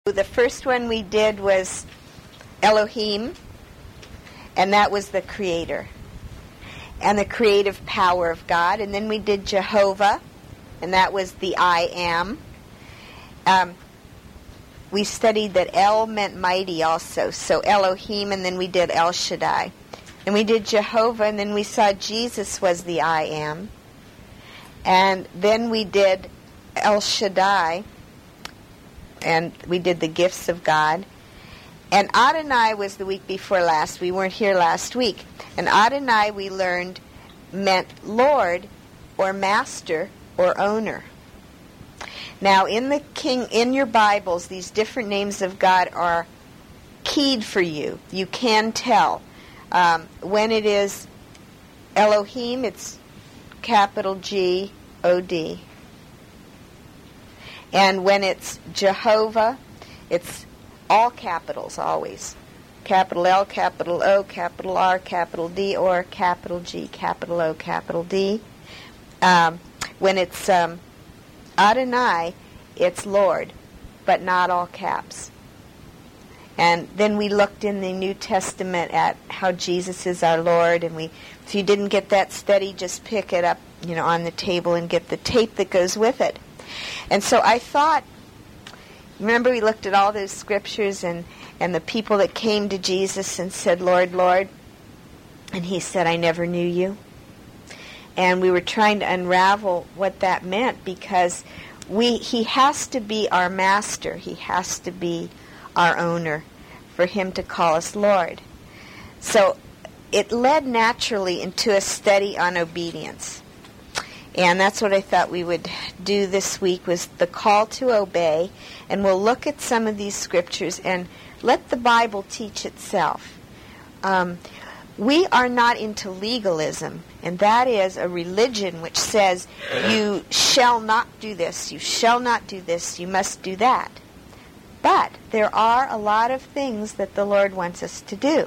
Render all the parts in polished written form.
The first one we did was Elohim, and that was the creator and the creative power of God. And then we did Jehovah, and that was the I am. We studied that El meant mighty also, so Elohim, and then we did El Shaddai. And we did Jehovah, and then we saw Jesus was the I am. And then we did El Shaddai, and we did the gifts of God. And Adonai was the week before last. We weren't here last week. And Adonai, we learned, meant Lord or Master or Owner. Now, in your Bibles, these different names of God are keyed for you. You can tell. When it is Elohim, it's capital G-O-D. And when it's Jehovah, it's all capitals always. Capital L, capital O, capital R, capital D, or capital G, capital O, capital D. When it's Adonai, it's Lord, but not all caps. And then we looked in the New Testament at how Jesus is our Lord, and if you didn't get that study, just pick it up, on the table and get the tape that goes with it. And so I thought, remember we looked at all those scriptures and the people that came to Jesus and said, Lord, Lord, and he said, I never knew you. And we were trying to unravel what that meant, because he has to be our master. He has to be our owner for him to call us Lord. So it led naturally into a study on obedience. And that's what I thought we would do this week, was the call to obey. And we'll look at some of these scriptures and let the Bible teach itself. We are not into legalism, and that is a religion which says you shall not do this, you shall not do this, you must do that. But there are a lot of things that the Lord wants us to do.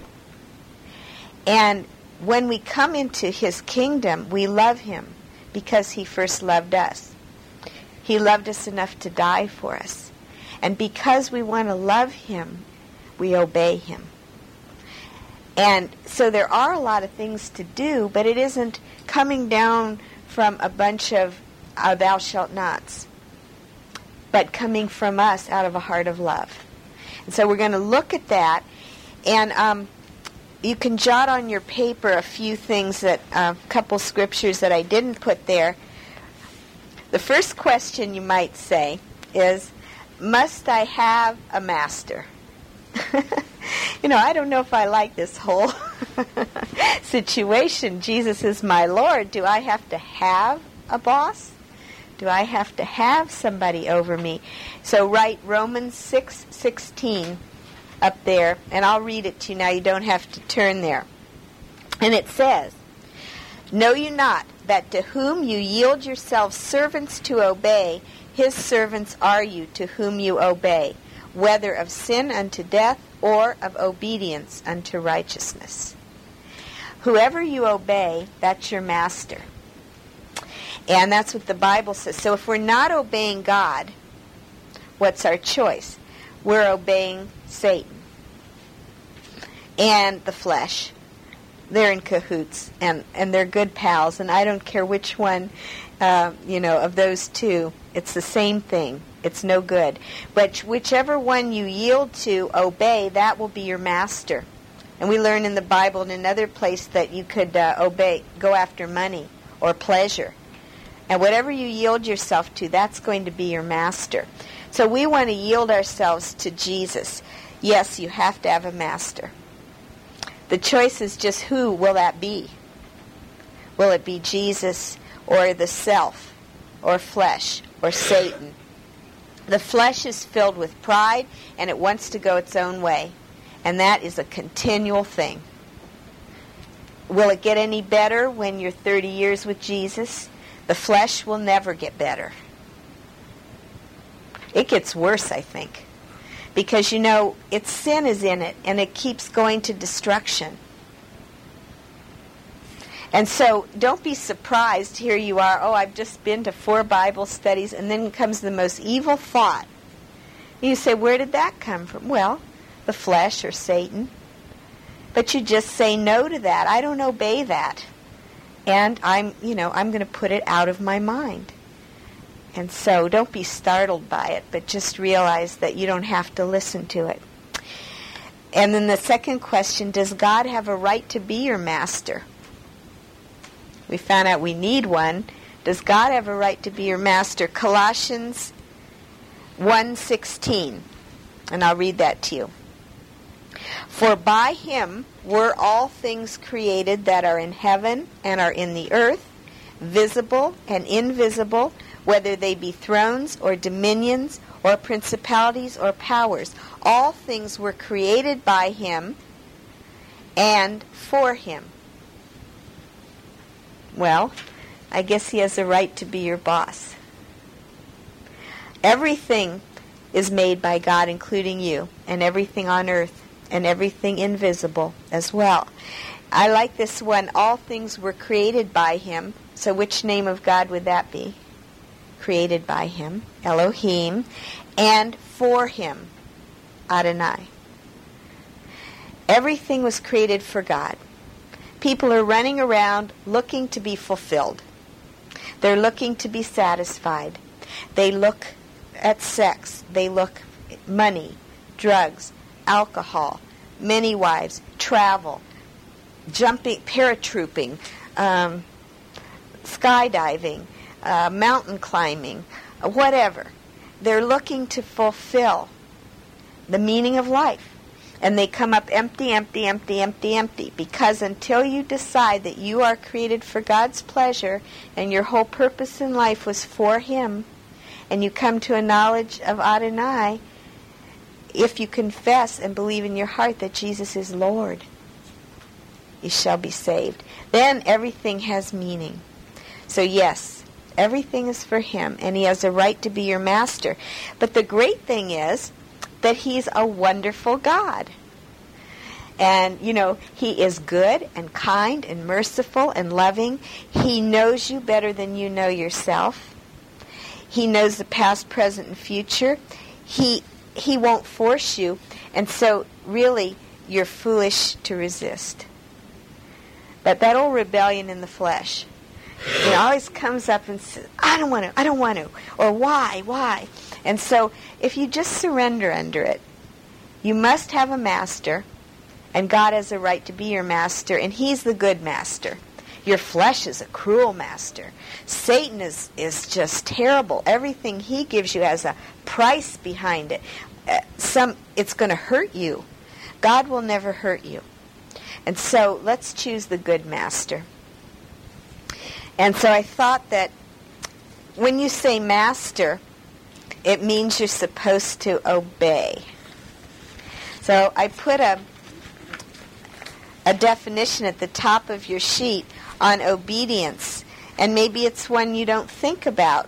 And when we come into his kingdom, we love him because he first loved us. He loved us enough to die for us. And because we want to love him, we obey him. And so there are a lot of things to do, but it isn't coming down from a bunch of thou shalt nots, but coming from us out of a heart of love. And so we're going to look at that, and you can jot on your paper a few things, that a couple scriptures that I didn't put there. The first question you might say is, must I have a master? I don't know if I like this whole situation. Jesus is my Lord. Do I have to have a boss? Do I have to have somebody over me? So write Romans 6:16 up there, and I'll read it to you now. You don't have to turn there. And it says, know you not that to whom you yield yourselves servants to obey, his servants are you to whom you obey, whether of sin unto death or of obedience unto righteousness. Whoever you obey, that's your master. And that's what the Bible says. So if we're not obeying God, what's our choice? We're obeying Satan and the flesh. They're in cahoots, and they're good pals, and I don't care which one, of those two. It's the same thing. It's no good. But whichever one you yield to, obey, that will be your master. And we learn in the Bible in another place that you could go after money or pleasure. And whatever you yield yourself to, that's going to be your master. So we want to yield ourselves to Jesus. Yes, you have to have a master. The choice is just who will that be? Will it be Jesus or the self or flesh or Satan? The flesh is filled with pride, and it wants to go its own way. And that is a continual thing. Will it get any better when you're 30 years with Jesus? The flesh will never get better. It gets worse, I think. Because, its sin is in it, and it keeps going to destruction. And so don't be surprised. Here you are, I've just been to 4 Bible studies, and then comes the most evil thought You say, where did that come from? Well, the flesh or Satan. But you just say no to that. I don't obey that. And I'm going to put it out of my mind. And so don't be startled by it, but just realize that you don't have to listen to it. And then the second question, does God have a right to be your master? We found out we need one. Does God have a right to be your master? Colossians 1:16. And I'll read that to you. For by him were all things created that are in heaven and are in the earth, visible and invisible, whether they be thrones or dominions or principalities or powers. All things were created by him and for him. Well, I guess he has a right to be your boss. Everything is made by God, including you, and everything on earth, and everything invisible as well. I like this one, all things were created by him. So which name of God would that be? Created by him, Elohim, and for him, Adonai. Everything was created for God. People are running around looking to be fulfilled. They're looking to be satisfied. They look at sex. They look at money, drugs, alcohol, many wives, travel, jumping, paratrooping, skydiving, mountain climbing, whatever. They're looking to fulfill the meaning of life. And they come up empty, empty, empty, empty, empty. Because until you decide that you are created for God's pleasure and your whole purpose in life was for him, and you come to a knowledge of Adonai, if you confess and believe in your heart that Jesus is Lord, you shall be saved. Then everything has meaning. So yes, everything is for him, and he has a right to be your master. But the great thing is that he's a wonderful God. And, he is good and kind and merciful and loving. He knows you better than you know yourself. He knows the past, present, and future. He won't force you. And so, really, you're foolish to resist. But that old rebellion in the flesh, it always comes up and says, I don't want to, or why? And so, if you just surrender under it, you must have a master, and God has a right to be your master, and he's the good master. Your flesh is a cruel master. Satan is just terrible. Everything he gives you has a price behind it. It's going to hurt you. God will never hurt you. And so let's choose the good master. And so I thought that when you say master, it means you're supposed to obey. So I put a definition at the top of your sheet on obedience, and maybe it's one you don't think about.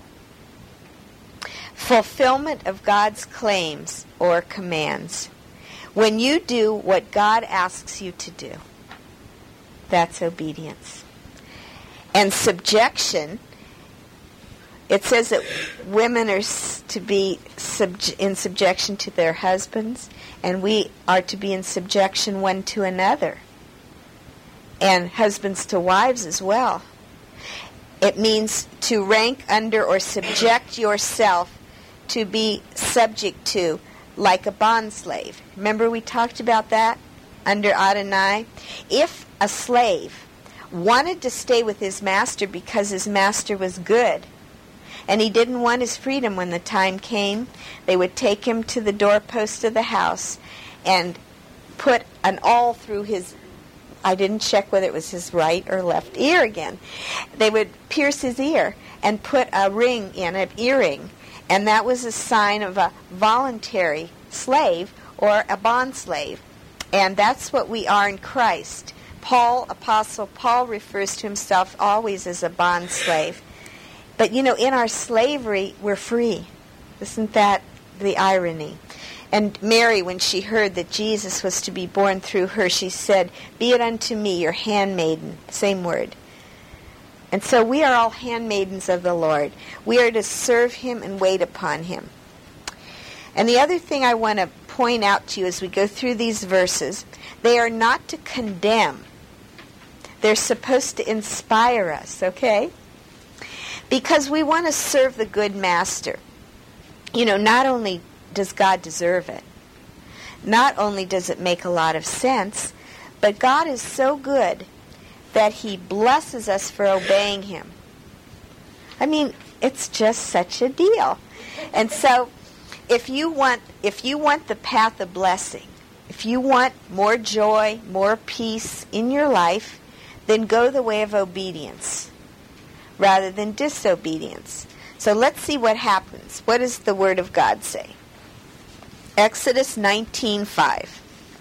Fulfillment of God's claims or commands. When you do what God asks you to do, that's obedience. And subjection, it says that women are to be in subjection to their husbands, and we are to be in subjection one to another, and husbands to wives as well. It means to rank under or subject yourself, to be subject to, like a bondslave. Remember we talked about that under Adonai? If a slave wanted to stay with his master because his master was good, and he didn't want his freedom when the time came, they would take him to the doorpost of the house and put an awl through his, I didn't check whether it was his right or left ear again. They would pierce his ear and put a ring in, an earring, and that was a sign of a voluntary slave or a bond slave. And that's what we are in Christ. Apostle Paul refers to himself always as a bond slave. But in our slavery, we're free. Isn't that the irony? And Mary, when she heard that Jesus was to be born through her, she said, "Be it unto me, your handmaiden." Same word. And so we are all handmaidens of the Lord. We are to serve him and wait upon him. And the other thing I want to point out to you as we go through these verses, they are not to condemn. They're supposed to inspire us, okay? Because we want to serve the good master. Not only does God deserve it, not only does it make a lot of sense, but God is so good that he blesses us for obeying him. I mean, it's just such a deal. And so, if you want the path of blessing, if you want more joy, more peace in your life, then go the way of obedience rather than disobedience. So let's see what happens. What does the Word of God say? Exodus 19:5.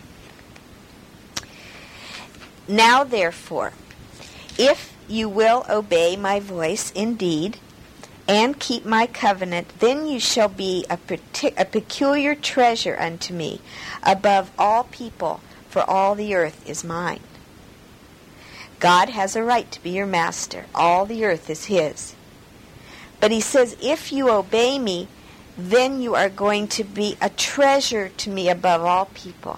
Now therefore, if you will obey my voice indeed, and keep my covenant, then you shall be a peculiar treasure unto me above all people, for all the earth is mine. God has a right to be your master. All the earth is his. But he says, if you obey me, then you are going to be a treasure to me above all people.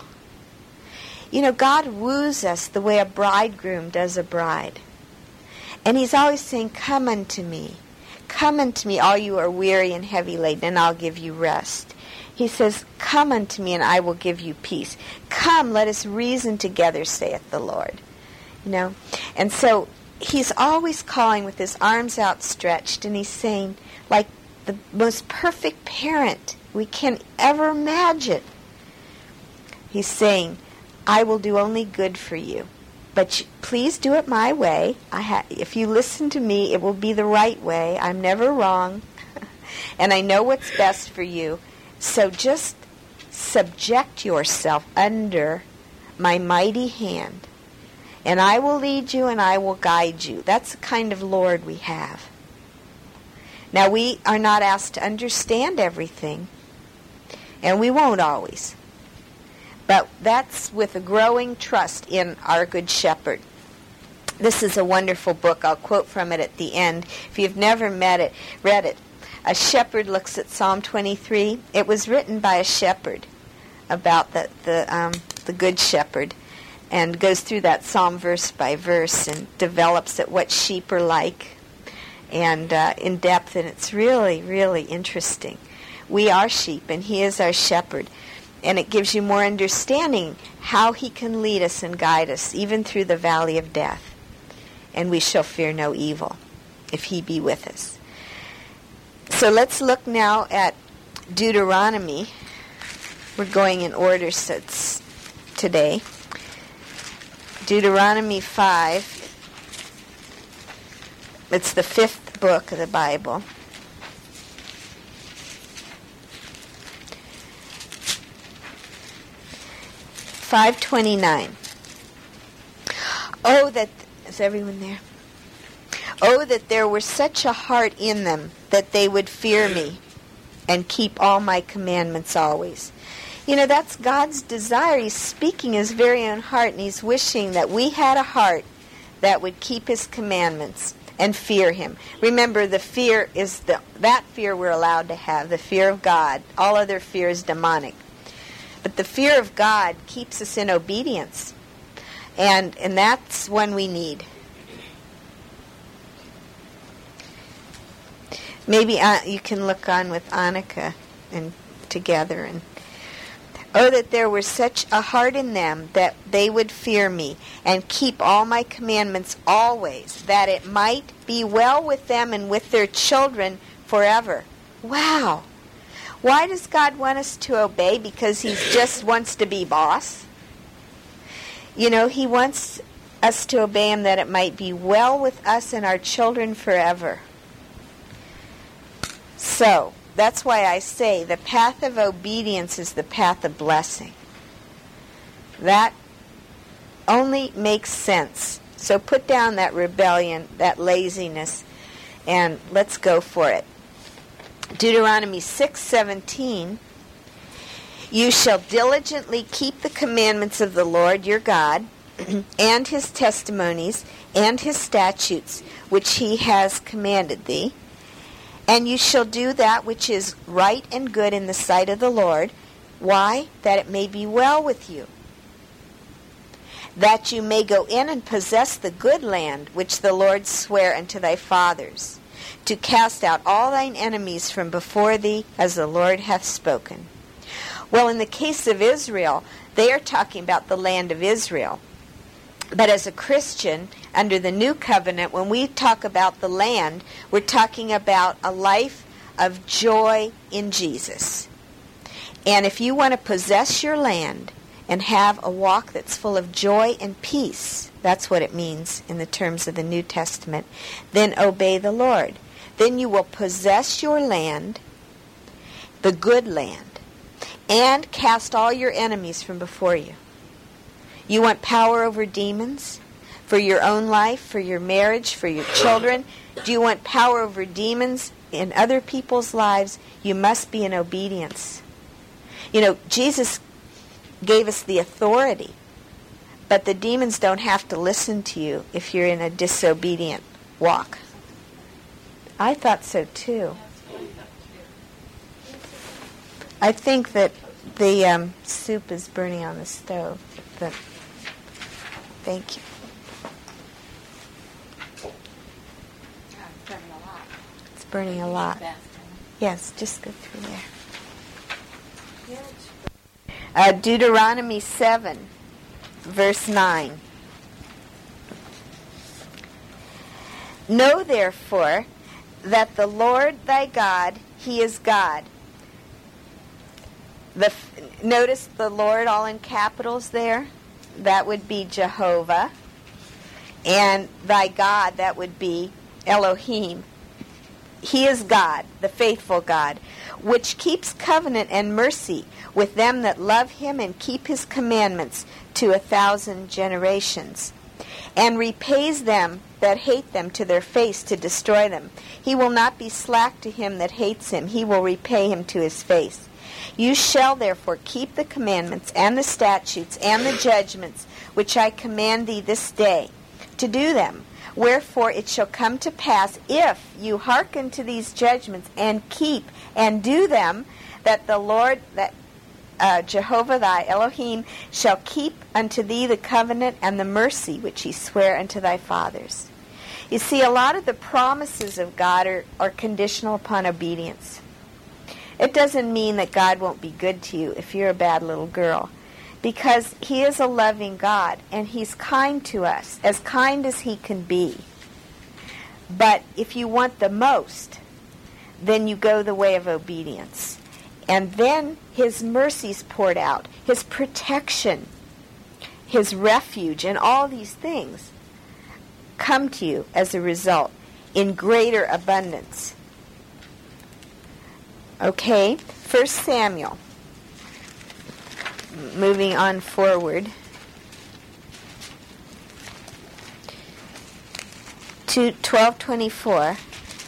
God woos us the way a bridegroom does a bride. And he's always saying, come unto me. Come unto me, all you who are weary and heavy laden, and I'll give you rest. He says, come unto me, and I will give you peace. Come, let us reason together, saith the Lord. And so he's always calling with his arms outstretched, and he's saying, like the most perfect parent we can ever imagine. He's saying, I will do only good for you. But please do it my way. If you listen to me, it will be the right way. I'm never wrong. And I know what's best for you. So just subject yourself under my mighty hand. And I will lead you and I will guide you. That's the kind of Lord we have. Now, we are not asked to understand everything. And we won't always. But that's with a growing trust in our Good Shepherd. This is a wonderful book. I'll quote from it at the end. If you've never read it. A Shepherd Looks at Psalm 23. It was written by a shepherd about the Good Shepherd, and goes through that psalm verse by verse and develops it, what sheep are like, and in depth. And it's really, really interesting. We are sheep, and he is our shepherd. And it gives you more understanding how he can lead us and guide us, even through the valley of death. And we shall fear no evil, if he be with us. So let's look now at Deuteronomy. We're going in order today. Deuteronomy 5. It's the 5th book of the Bible. (5:29). Oh, that is everyone there? Oh, that there were such a heart in them that they would fear me and keep all my commandments always. That's God's desire. He's speaking his very own heart, and he's wishing that we had a heart that would keep his commandments and fear him. Remember, the fear is that fear we're allowed to have, the fear of God. All other fear is demonic. But the fear of God keeps us in obedience. And that's one we need. Maybe you can look on with Annika and together. And oh, that there were such a heart in them that they would fear me and keep all my commandments always, that it might be well with them and with their children forever. Wow. Why does God want us to obey? Because he just wants to be boss? He wants us to obey him that it might be well with us and our children forever. So, that's why I say the path of obedience is the path of blessing. That only makes sense. So put down that rebellion, that laziness, and let's go for it. Deuteronomy 6:17, you shall diligently keep the commandments of the Lord your God, and his testimonies, and his statutes, which he has commanded thee, And you shall do that which is right and good in the sight of the Lord. Why? That it may be well with you. That you may go in and possess the good land which the Lord sware unto thy fathers, to cast out all thine enemies from before thee, as the Lord hath spoken. Well, in the case of Israel, they are talking about the land of Israel. But as a Christian, under the new covenant, when we talk about the land, we're talking about a life of joy in Jesus. And if you want to possess your land and have a walk that's full of joy and peace, that's what it means in the terms of the New Testament, then obey the Lord. Then you will possess your land, the good land, and cast all your enemies from before you. You want power over demons for your own life, for your marriage, for your children? Do you want power over demons in other people's lives? You must be in obedience. You know, Jesus gave us the authority, but the demons don't have to listen to you if you're in a disobedient walk. I thought so too. I think that the soup is burning on the stove. But thank you. It's burning a lot. Yes, just go through there. Deuteronomy 7, verse 9. Know therefore that the Lord thy God, he is God. Notice the Lord all in capitals there. That would be Jehovah. And thy God, that would be Elohim. He is God, the faithful God, which keeps covenant and mercy with them that love him and keep his commandments to 1,000 generations, and repays them that hate them to their face to destroy them. He will not be slack to him that hates him. He will repay him to his face. You shall therefore keep the commandments and the statutes and the judgments which I command thee this day, to do them. Wherefore it shall come to pass, if you hearken to these judgments and keep and do them, that the Lord, that Jehovah thy Elohim, shall keep unto thee the covenant and the mercy which he sware unto thy fathers. You see, a lot of the promises of God are conditional upon obedience. It doesn't mean that God won't be good to you if you're a bad little girl, because he is a loving God, and he's kind to us, as kind as he can be. But if you want the most, then you go the way of obedience. And then his mercy's poured out, his protection, his refuge, and all these things come to you as a result in greater abundance. Okay, 1 Samuel. Moving on forward to 12:24.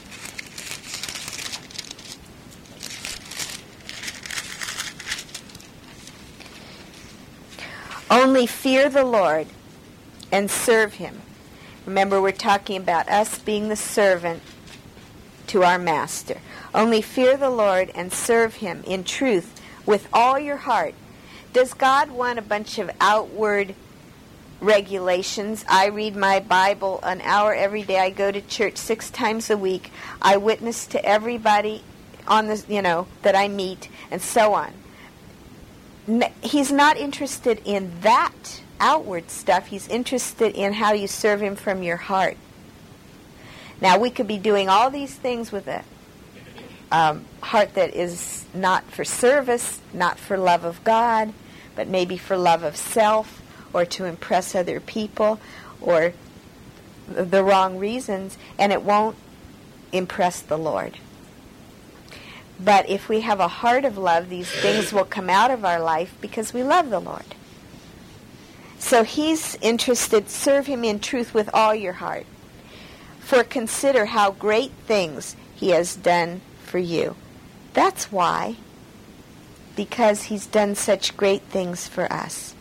Only fear the Lord and serve him. Remember, we're talking about us being the servant to our master. Only fear the Lord and serve him in truth with all your heart. Does God want a bunch of outward regulations? I read my Bible an hour every day. I go to church 6 times a week. I witness to everybody on the, that I meet, and so on. He's not interested in that outward stuff. He's interested in how you serve him from your heart. Now, we could be doing all these things with a heart that is not for service, not for love of God, but maybe for love of self, or to impress other people, or the wrong reasons, and it won't impress the Lord. But if we have a heart of love, these things will come out of our life because we love the Lord. So he's interested, serve him in truth with all your heart. For consider how great things he has done for you. That's why. Because he's done such great things for us.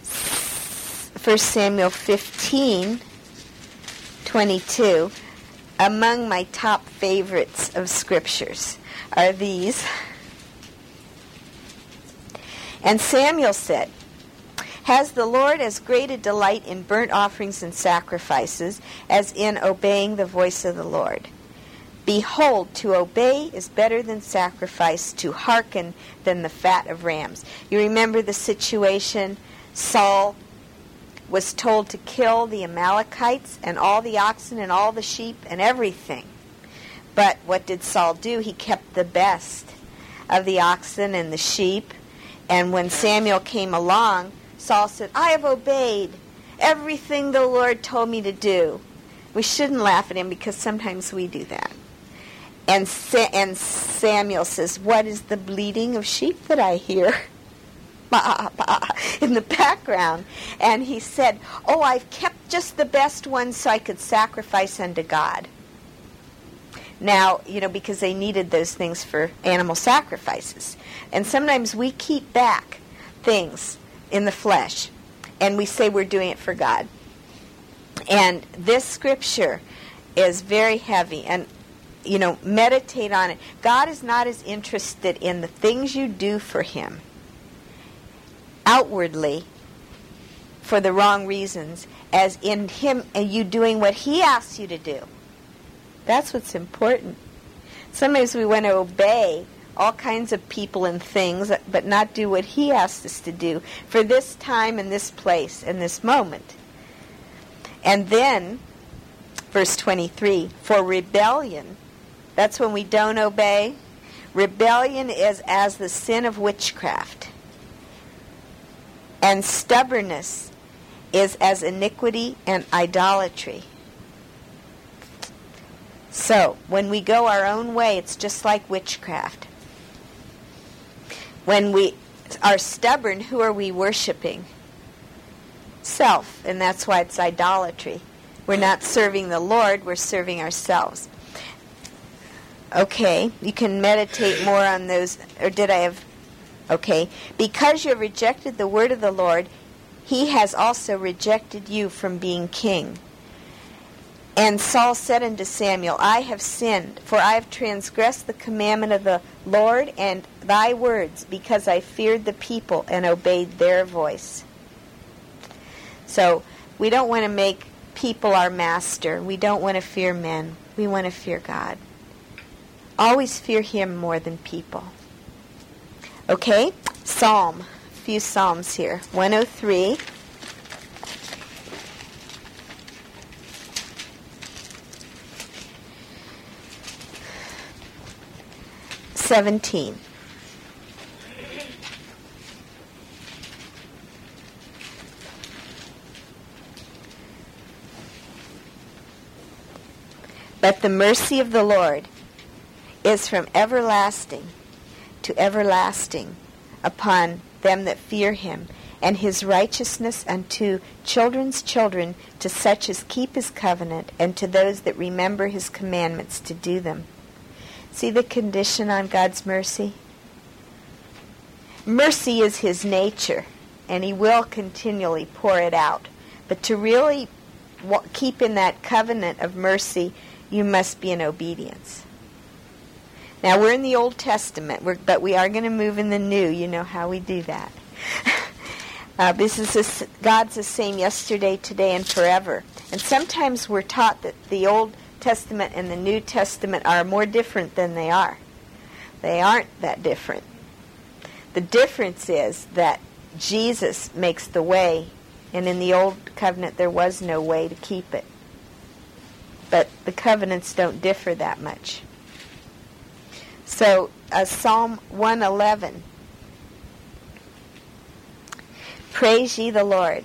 1 Samuel 15:22. among my top favorites of scriptures are these. And Samuel said, "Has the Lord as great a delight in burnt offerings and sacrifices as in obeying the voice of the Lord? Behold, to obey is better than sacrifice, to hearken than the fat of rams." You remember the situation? Saul was told to kill the Amalekites and all the oxen and all the sheep and everything. But what did Saul do? He kept the best of the oxen and the sheep. And when Samuel came along, Saul said, "I have obeyed everything the Lord told me to do." We shouldn't laugh at him because sometimes we do that. And Samuel says, "What is the bleating of sheep that I hear?" Bah, bah, in the background. And he said, "Oh, I've kept just the best ones so I could sacrifice unto God." Now, because they needed those things for animal sacrifices. And sometimes we keep back things in the flesh, and we say we're doing it for God. And this scripture is very heavy, and, meditate on it. God is not as interested in the things you do for Him outwardly for the wrong reasons as in Him and you doing what He asks you to do. That's what's important. Sometimes we want to obey all kinds of people and things, but not do what He asks us to do for this time and this place and this moment. And then, verse 23, for rebellion, that's when we don't obey. Rebellion is as the sin of witchcraft. And stubbornness is as iniquity and idolatry. So, when we go our own way, it's just like witchcraft. When we are stubborn, who are we worshiping? Self, and that's why it's idolatry. We're not serving the Lord, we're serving ourselves. Okay, you can meditate more on those, or did I have... Okay, because you have rejected the word of the Lord, He has also rejected you from being king. And Saul said unto Samuel, I have sinned, for I have transgressed the commandment of the Lord and thy words, because I feared the people and obeyed their voice. So, we don't want to make people our master. We don't want to fear men. We want to fear God. Always fear Him more than people. Okay, Psalm. A few Psalms here. 103. (17). But the mercy of the Lord is from everlasting to everlasting upon them that fear Him, and His righteousness unto children's children, to such as keep His covenant, and to those that remember His commandments to do them. See the condition on God's mercy? Mercy is His nature, and He will continually pour it out. But to really keep in that covenant of mercy, you must be in obedience. Now, we're in the Old Testament, but we are going to move in the New. You know how we do that. God's the same yesterday, today, and forever. And sometimes we're taught that the Old Testament and the New Testament are more different than they are. They aren't that different. The difference is that Jesus makes the way, and in the Old Covenant there was no way to keep it. But the covenants don't differ that much. So, Psalm 111. Praise ye the Lord.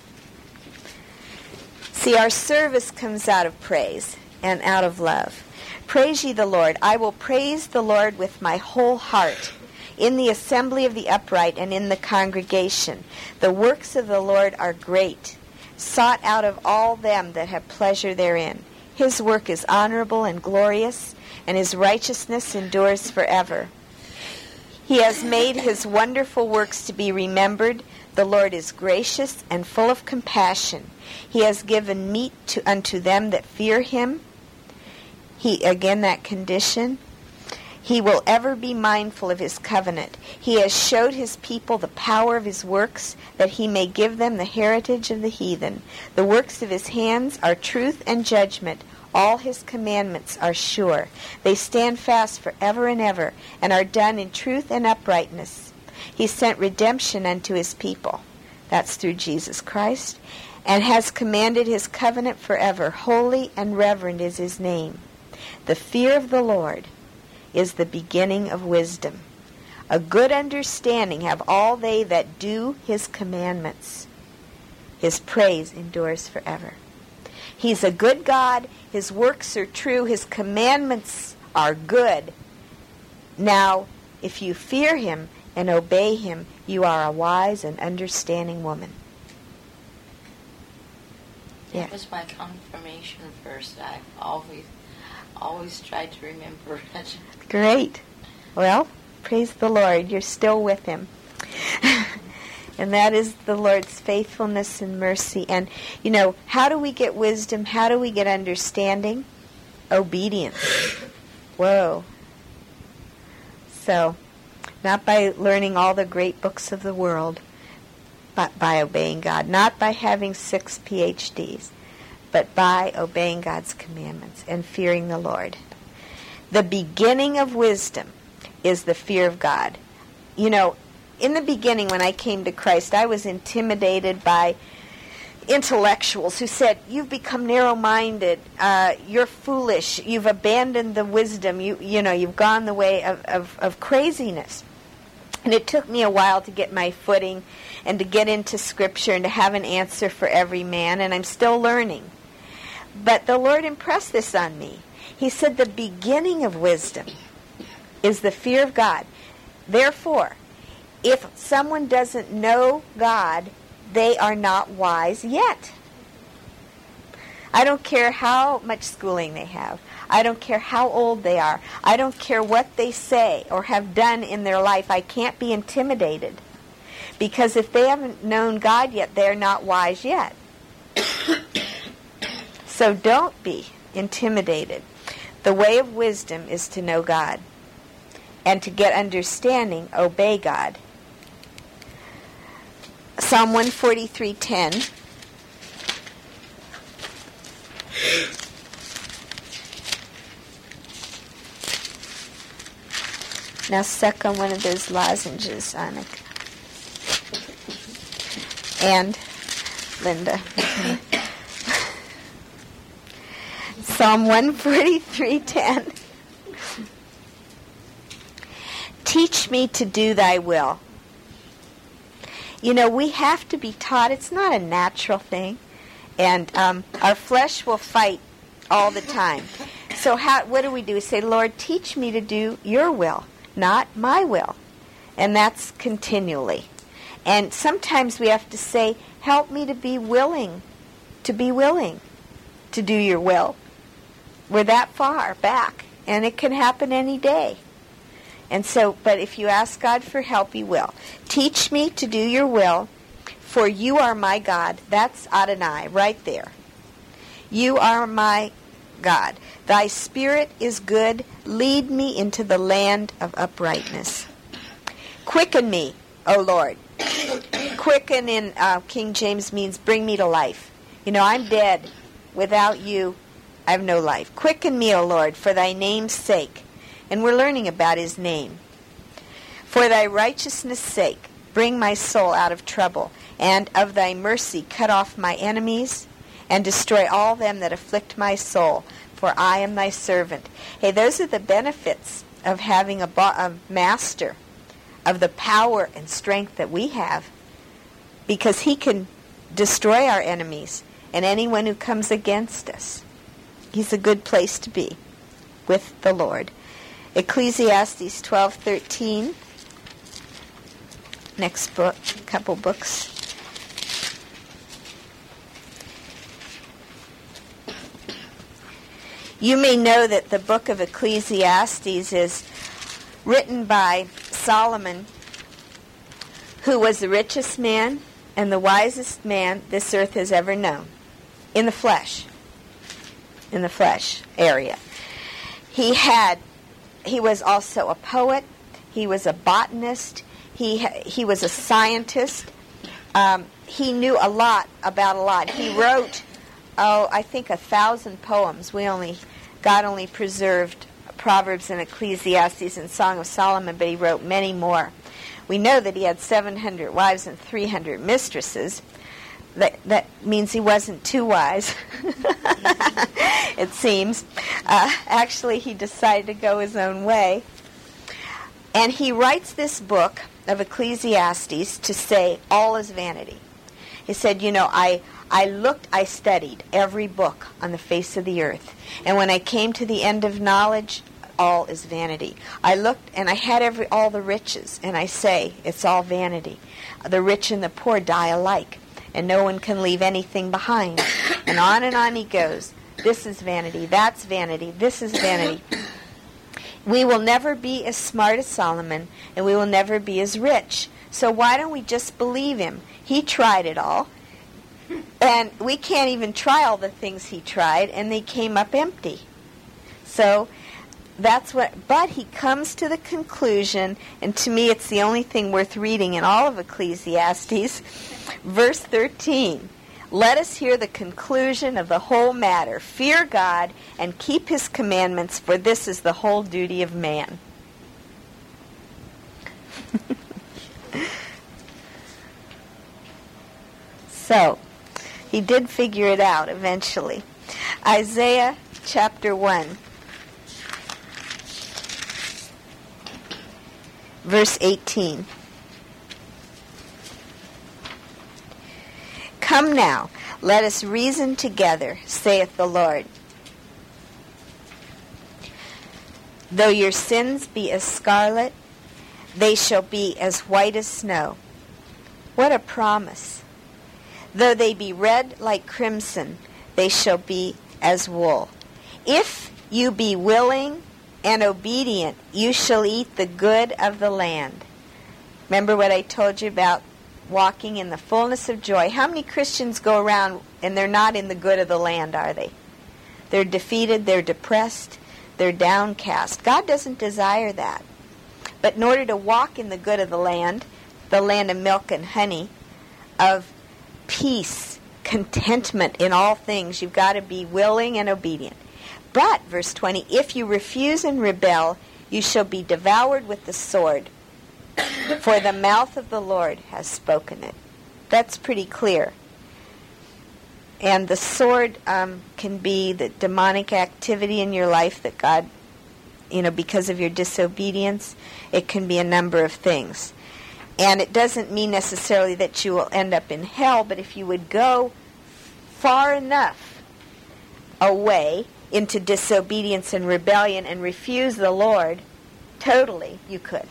See, our service comes out of praise and out of love. Praise ye the Lord. I will praise the Lord with my whole heart, in the assembly of the upright and in the congregation. The works of the Lord are great, sought out of all them that have pleasure therein. His work is honorable and glorious, and His righteousness endures forever. He has made His wonderful works to be remembered. The Lord is gracious and full of compassion. He has given meat unto them that fear Him. Again, that condition. He will ever be mindful of his covenant. He has showed his people the power of his works, that he may give them the heritage of the heathen. The works of his hands are truth and judgment. All his commandments are sure. They stand fast forever and ever, and are done in truth and uprightness. He sent redemption unto his people. That's through Jesus Christ. And has commanded his covenant forever. Holy and reverend is his name. The fear of the Lord is the beginning of wisdom. A good understanding have all they that do his commandments. His praise endures forever. He's a good God. His works are true. His commandments are good. Now, if you fear him and obey him, you are a wise and understanding woman. That was my confirmation verse. I've always tried to remember it. Great. Well, praise the Lord. You're still with him. And that is the Lord's faithfulness and mercy. And, how do we get wisdom? How do we get understanding? Obedience. Whoa. So, not by learning all the great books of the world, but by obeying God. Not by having 6 PhDs, but by obeying God's commandments and fearing the Lord. The beginning of wisdom is the fear of God. In the beginning when I came to Christ, I was intimidated by intellectuals who said, you've become narrow-minded, you're foolish, you've abandoned the wisdom, you've gone the way of craziness. And it took me a while to get my footing and to get into Scripture and to have an answer for every man, and I'm still learning. But the Lord impressed this on me. He said the beginning of wisdom is the fear of God. Therefore, if someone doesn't know God, they are not wise yet. I don't care how much schooling they have. I don't care how old they are. I don't care what they say or have done in their life. I can't be intimidated. Because if they haven't known God yet, they're not wise yet. So don't be intimidated. The way of wisdom is to know God. And to get understanding, obey God. Psalm 143:10. Now suck on one of those lozenges, Annika. And Linda. Psalm 143:10. Teach me to do thy will. We have to be taught. It's not a natural thing. And our flesh will fight all the time. So what do? We say, Lord, teach me to do your will, not my will. And that's continually. And sometimes we have to say, help me to be willing to do your will. We're that far back, and it can happen any day. And so, but if you ask God for help, he will. Teach me to do your will, for you are my God. That's Adonai, right there. You are my God. Thy spirit is good. Lead me into the land of uprightness. Quicken me, O Lord. Quicken in King James means bring me to life. I'm dead. Without you, I have no life. Quicken me, O Lord, for thy name's sake. And we're learning about his name. For thy righteousness' sake, bring my soul out of trouble, and of thy mercy cut off my enemies, and destroy all them that afflict my soul, for I am thy servant. Hey, those are the benefits of having a master, of the power and strength that we have, because he can destroy our enemies and anyone who comes against us. He's a good place to be with the Lord. Ecclesiastes 12:13. Next book, couple books. You may know that the book of Ecclesiastes is written by Solomon, who was the richest man and the wisest man this earth has ever known, in the flesh area. He was also a poet. He was a botanist. He was a scientist. He knew a lot about a lot. He wrote, I think 1,000 poems. God only preserved Proverbs and Ecclesiastes and Song of Solomon, but he wrote many more. We know that he had 700 wives and 300 mistresses. That means he wasn't too wise, it seems. Actually, he decided to go his own way. And he writes this book of Ecclesiastes to say all is vanity. He said, I studied every book on the face of the earth. And when I came to the end of knowledge, all is vanity. I looked and I had all the riches, and I say, it's all vanity. The rich and the poor die alike, and no one can leave anything behind. And on he goes. This is vanity, that's vanity, this is vanity. We will never be as smart as Solomon, and we will never be as rich. So why don't we just believe him? He tried it all, and we can't even try all the things he tried, and they came up empty. So but he comes to the conclusion, and to me it's the only thing worth reading in all of Ecclesiastes, verse 13. Let us hear the conclusion of the whole matter. Fear God and keep his commandments, for this is the whole duty of man. So, he did figure it out eventually. Isaiah chapter 1. Verse 18. Come now, let us reason together, saith the Lord. Though your sins be as scarlet, they shall be as white as snow. What a promise. Though they be red like crimson, they shall be as wool. If you be willing and obedient, you shall eat the good of the land. Remember what I told you about walking in the fullness of joy? How many Christians go around and they're not in the good of the land, are they? They're defeated, they're depressed, they're downcast. God doesn't desire that. But in order to walk in the good of the land of milk and honey, of peace, contentment in all things, you've got to be willing and obedient. But, verse 20, if you refuse and rebel, you shall be devoured with the sword, for the mouth of the Lord has spoken it. That's pretty clear. And the sword can be the demonic activity in your life that God, because of your disobedience, it can be a number of things. And it doesn't mean necessarily that you will end up in hell, but if you would go far enough away into disobedience and rebellion and refuse the Lord totally, you could.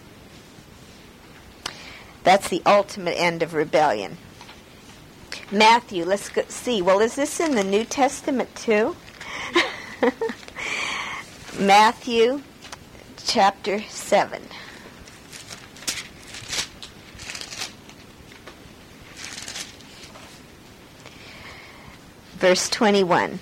That's the ultimate end of rebellion. Matthew, let's go see. Well, is this in the New Testament too? Matthew chapter 7. Verse 21.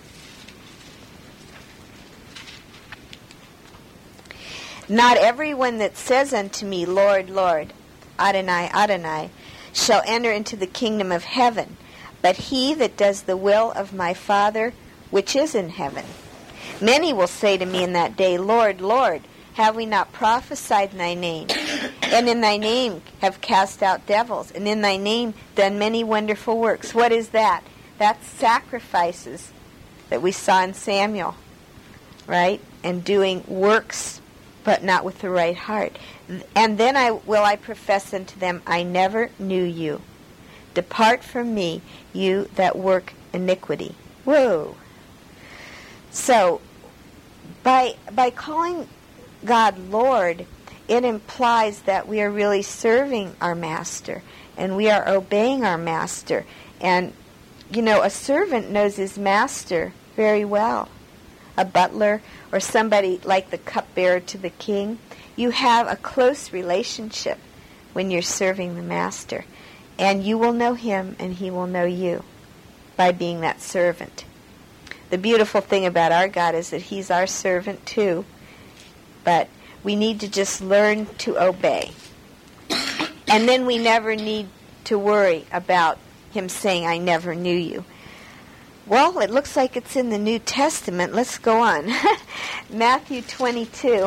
Not everyone that says unto me, Lord, Lord, Adonai, Adonai, shall enter into the kingdom of heaven, but he that does the will of my Father which is in heaven. Many will say to me in that day, Lord, Lord, have we not prophesied in thy name? And in thy name have cast out devils, and in thy name done many wonderful works. What is that? That's sacrifices that we saw in Samuel, right? And doing works, but not with the right heart. And then I profess unto them, I never knew you. Depart from me, you that work iniquity. Whoa. So, by calling God Lord, it implies that we are really serving our master, and we are obeying our master. And, a servant knows his master very well. A butler or somebody like the cupbearer to the king, you have a close relationship when you're serving the master. And you will know him and he will know you by being that servant. The beautiful thing about our God is that He's our servant too. But we need to just learn to obey. And then we never need to worry about Him saying, I never knew you. Well, it looks like it's in the New Testament. Let's go on. Matthew 22.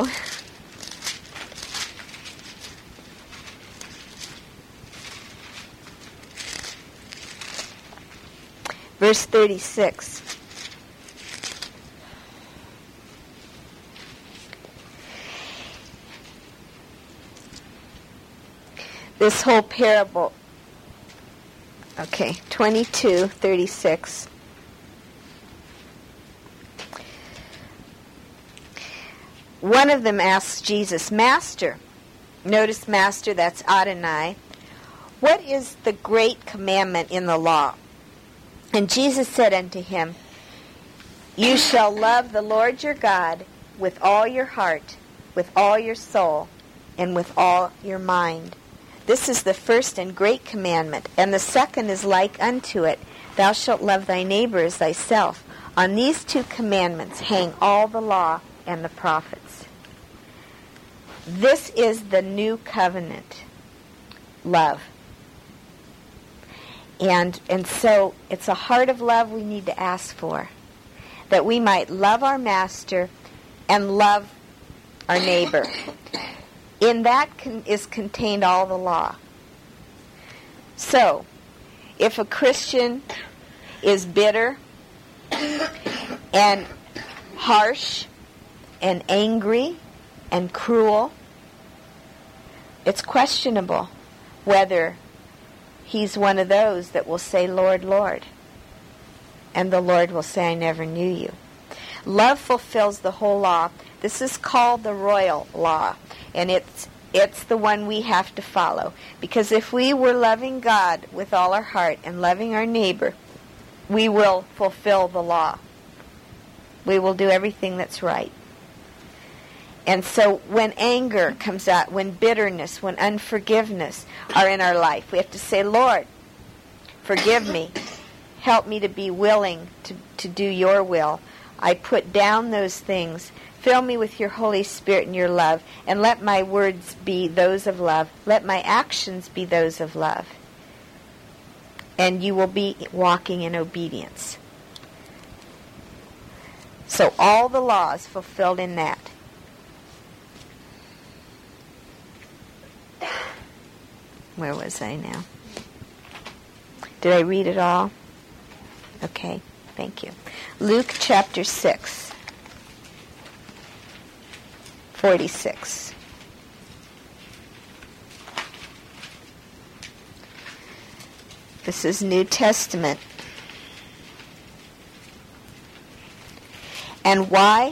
Verse 36. This whole parable. Okay, 22:36. One of them asks Jesus, Master, notice Master, that's Adonai, what is the great commandment in the law? And Jesus said unto him, You shall love the Lord your God with all your heart, with all your soul, and with all your mind. This is the first and great commandment, and the second is like unto it, Thou shalt love thy neighbor as thyself. On these two commandments hang all the law and the prophets. This is the new covenant, love. And so it's a heart of love we need to ask for, that we might love our master and love our neighbor. In that is contained all the law. So, if a Christian is bitter and harsh and angry and cruel, it's questionable whether he's one of those that will say, Lord, Lord. And the Lord will say, I never knew you. Love fulfills the whole law. This is called the royal law. And it's the one we have to follow. Because if we were loving God with all our heart and loving our neighbor, we will fulfill the law. We will do everything that's right. And so when anger comes out, when bitterness, when unforgiveness are in our life, we have to say, Lord, forgive me. Help me to be willing to do your will. I put down those things. Fill me with your Holy Spirit and your love, and let my words be those of love. Let my actions be those of love. And you will be walking in obedience. So all the law is fulfilled in that. Where was I now? Did I read it all? Okay, thank you. Luke chapter 6, 46. This is New Testament. And why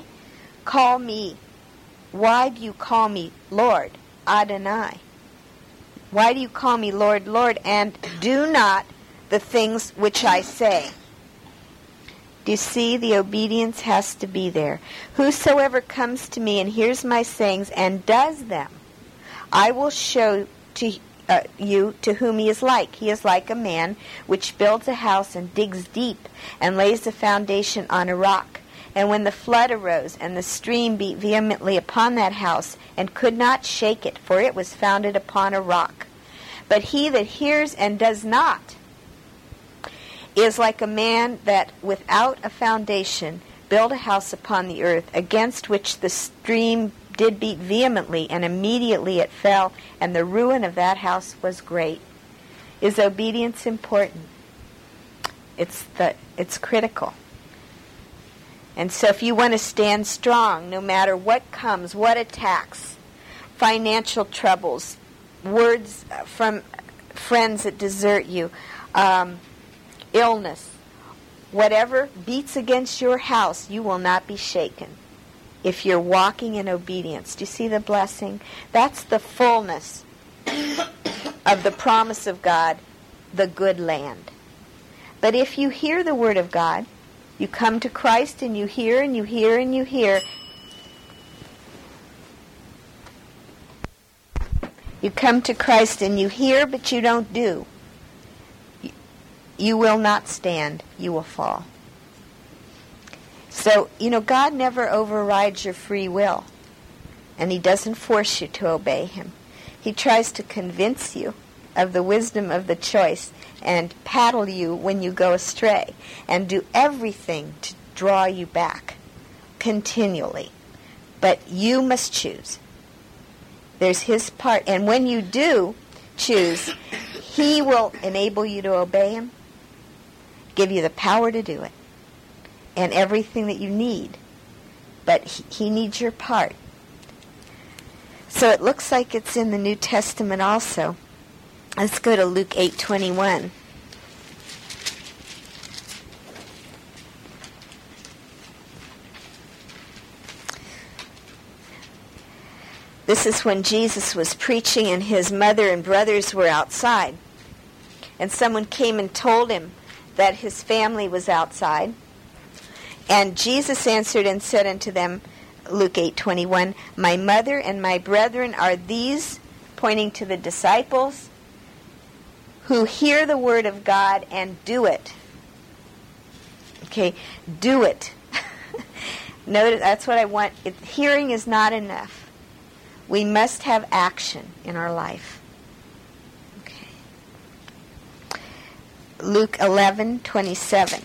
do you call me Lord, Adonai? Why do you call me Lord, Lord, and do not the things which I say? Do you see? The obedience has to be there. Whosoever comes to me and hears my sayings and does them, I will show to you to whom he is like. He is like a man which builds a house and digs deep and lays the foundation on a rock. And when the flood arose and the stream beat vehemently upon that house and could not shake it, for it was founded upon a rock. But he that hears and does not is like a man that without a foundation built a house upon the earth, against which the stream did beat vehemently, and immediately it fell, and the ruin of that house was great. Is obedience important? It's critical. And so if you want to stand strong, no matter what comes, what attacks, financial troubles, words from friends that desert you, illness, whatever beats against your house, you will not be shaken if you're walking in obedience. Do you see the blessing? That's the fullness of the promise of God, the good land. But if you hear the word of God, you come to Christ and you hear and you hear and you hear. You come to Christ and you hear, but you don't do. You will not stand. You will fall. So, God never overrides your free will. And he doesn't force you to obey him. He tries to convince you of the wisdom of the choice and paddle you when you go astray and do everything to draw you back continually. But you must choose. There's his part. And when you do choose, he will enable you to obey him, give you the power to do it, and everything that you need. But he needs your part. So it looks like it's in the New Testament also. Let's go to Luke 8:21. This is when Jesus was preaching and his mother and brothers were outside. And someone came and told him that his family was outside. And Jesus answered and said unto them, Luke 8:21, my mother and my brethren are these, pointing to the disciples, who hear the word of God and do it. Okay, do it. Notice, that's what I want. Hearing is not enough. We must have action in our life. Okay. Luke 11:27.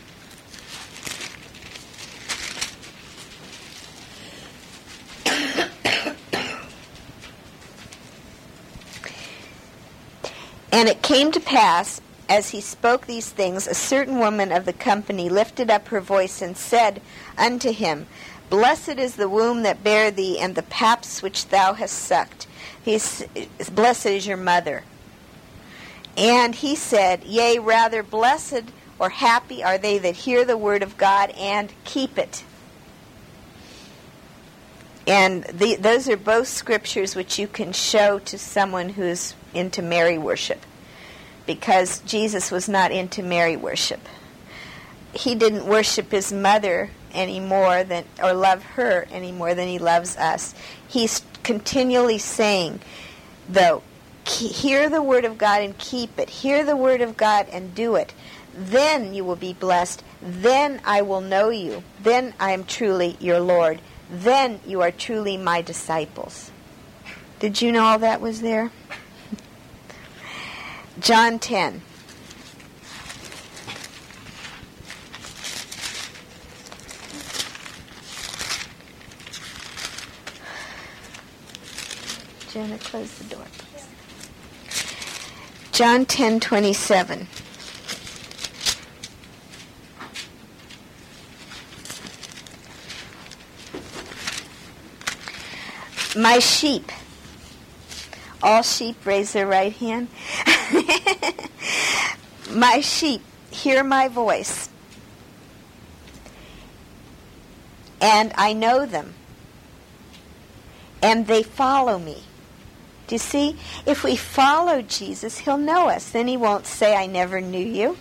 And it came to pass, as he spoke these things, a certain woman of the company lifted up her voice and said unto him, Blessed is the womb that bare thee, and the paps which thou hast sucked. Blessed is your mother. And he said, Yea, rather blessed or happy are they that hear the word of God and keep it. And those are both scriptures which you can show to someone who's into Mary worship, because Jesus was not into Mary worship. He didn't worship his mother any more than, or love her any more than he loves us. He's continually saying, though, hear the word of God and keep it. Hear the word of God and do it. Then you will be blessed. Then I will know you. Then I am truly your Lord. Then you are truly my disciples. Did you know all that was there? John 10. Jenna, close the door, please. John 10:27. My sheep. All sheep raise their right hand. My sheep hear my voice, and I know them, and they follow me. Do you see? If we follow Jesus, he'll know us. Then he won't say, I never knew you.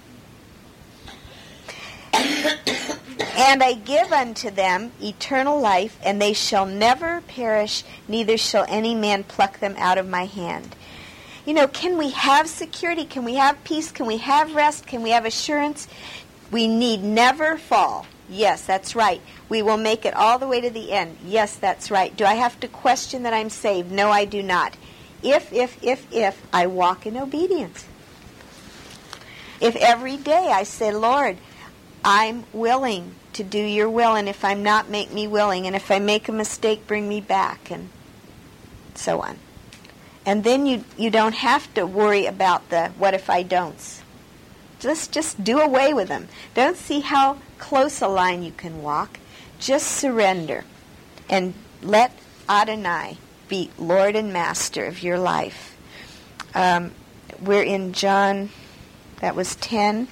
And I give unto them eternal life, and they shall never perish, neither shall any man pluck them out of my hand. You know, can we have security? Can we have peace? Can we have rest? Can we have assurance? We need never fall. Yes, that's right. We will make it all the way to the end. Yes, that's right. Do I have to question that I'm saved? No, I do not. If I walk in obedience. If every day I say, Lord, I'm willing to do your will, and if I'm not, make me willing, and if I make a mistake, bring me back, and so on. And then you don't have to worry about the what if I don'ts. Just do away with them. Don't see how close a line you can walk. Just surrender and let Adonai be Lord and Master of your life. We're in John, that was 10.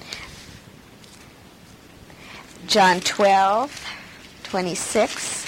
John 12:26.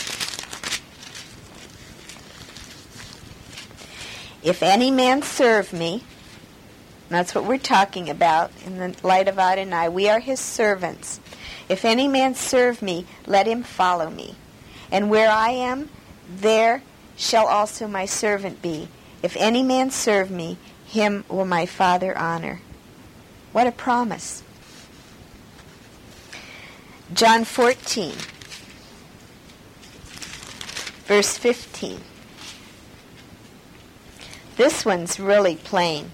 If any man serve me, that's what we're talking about in the light of Adonai. We are his servants. If any man serve me, let him follow me. And where I am, there shall also my servant be. If any man serve me, him will my Father honor. What a promise. John 14, verse 15. This one's really plain.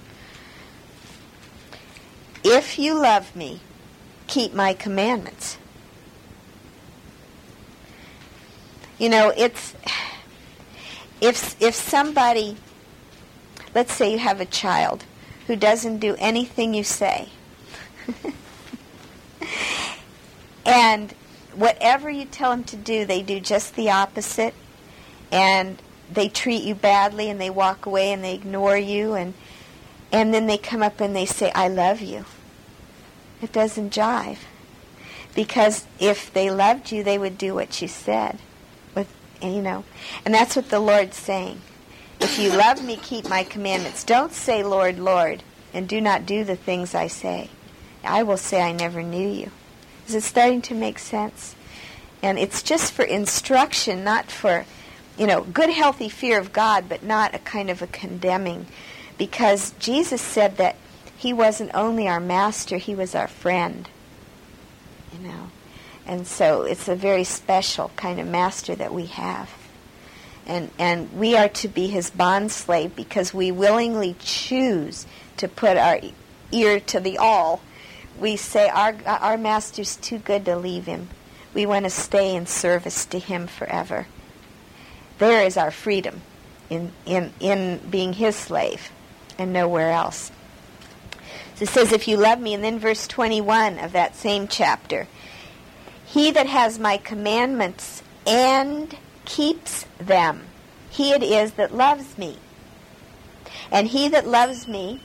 If you love me, keep my commandments. You know, it's if somebody, let's say you have a child who doesn't do anything you say, and whatever you tell them to do, they do just the opposite, and they treat you badly, and they walk away, and they ignore you, and then they come up and they say, I love you. It doesn't jive. Because if they loved you, they would do what you said. And that's what the Lord's saying. If you love me, keep my commandments. Don't say, Lord, Lord, and do not do the things I say. I will say I never knew you. Is it starting to make sense? And it's just for instruction, not for, good, healthy fear of God, but not a kind of a condemning. Because Jesus said that he wasn't only our master, he was our friend. And so it's a very special kind of master that we have. And we are to be his bondslave because we willingly choose to put our ear to the awl. We say our master's too good to leave him. We want to stay in service to him forever. There is our freedom in being his slave and nowhere else. So it says, if you love me, and then verse 21 of that same chapter, he that has my commandments and keeps them, he it is that loves me. And he that loves me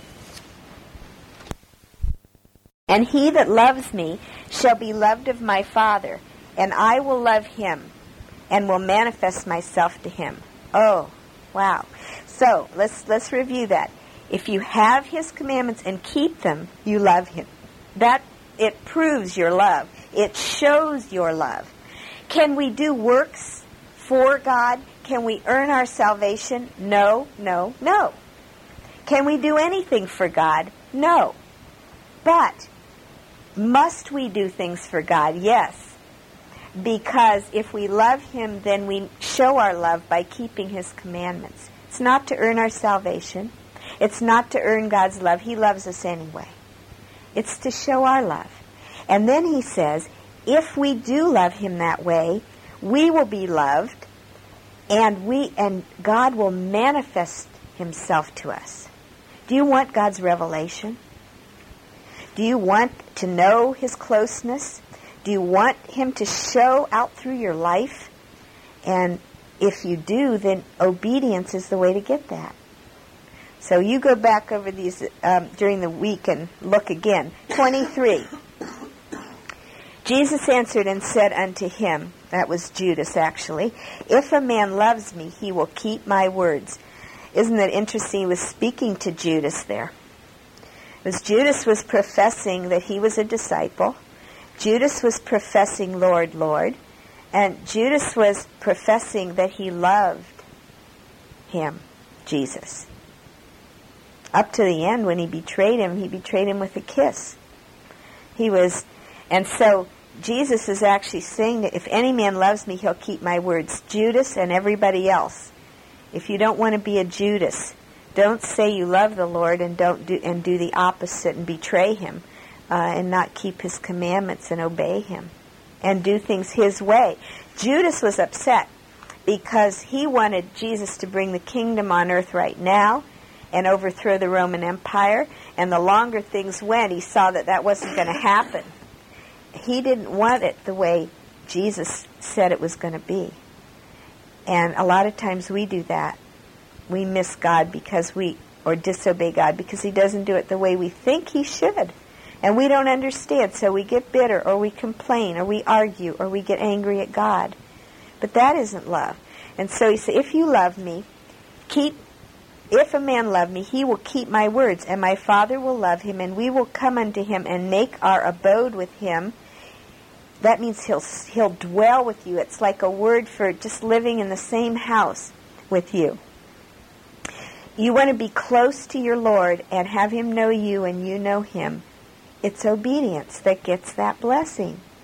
shall be loved of my Father, and I will love him and will manifest myself to him. Oh, wow. So let's review that. If you have his commandments and keep them, you love him. That it proves your love. It shows your love. Can we do works for God? Can we earn our salvation? No, no, no. Can we do anything for God? No. But must we do things for God? Yes. Because if we love him, then we show our love by keeping his commandments. It's not to earn our salvation. It's not to earn God's love. He loves us anyway. It's to show our love. And then he says, if we do love him that way, we will be loved, and God will manifest himself to us. Do you want God's revelation? Do you want to know his closeness? Do you want him to show out through your life? And if you do, then obedience is the way to get that. So you go back over these during the week and look again. 23. Jesus answered and said unto him, that was Judas actually, if a man loves me, he will keep my words. Isn't it interesting? He was speaking to Judas there. Because Judas was professing that he was a disciple. Judas was professing, Lord, Lord. And Judas was professing that he loved him, Jesus. Up to the end, when he betrayed him with a kiss. And so Jesus is actually saying that if any man loves me, he'll keep my words. Judas and everybody else. If you don't want to be a Judas, don't say you love the Lord and do the opposite and betray him and not keep his commandments and obey him and do things his way. Judas was upset because he wanted Jesus to bring the kingdom on earth right now and overthrow the Roman Empire. And the longer things went, he saw that wasn't going to happen. He didn't want it the way Jesus said it was going to be. And a lot of times we do that. We miss God or disobey God because he doesn't do it the way we think he should. And we don't understand, so we get bitter, or we complain, or we argue, or we get angry at God. But that isn't love. And so he said, if you love me, if a man love me, he will keep my words, and my Father will love him, and we will come unto him and make our abode with him. That means he'll dwell with you. It's like a word for just living in the same house with you. You want to be close to your Lord and have him know you and you know him. It's obedience that gets that blessing.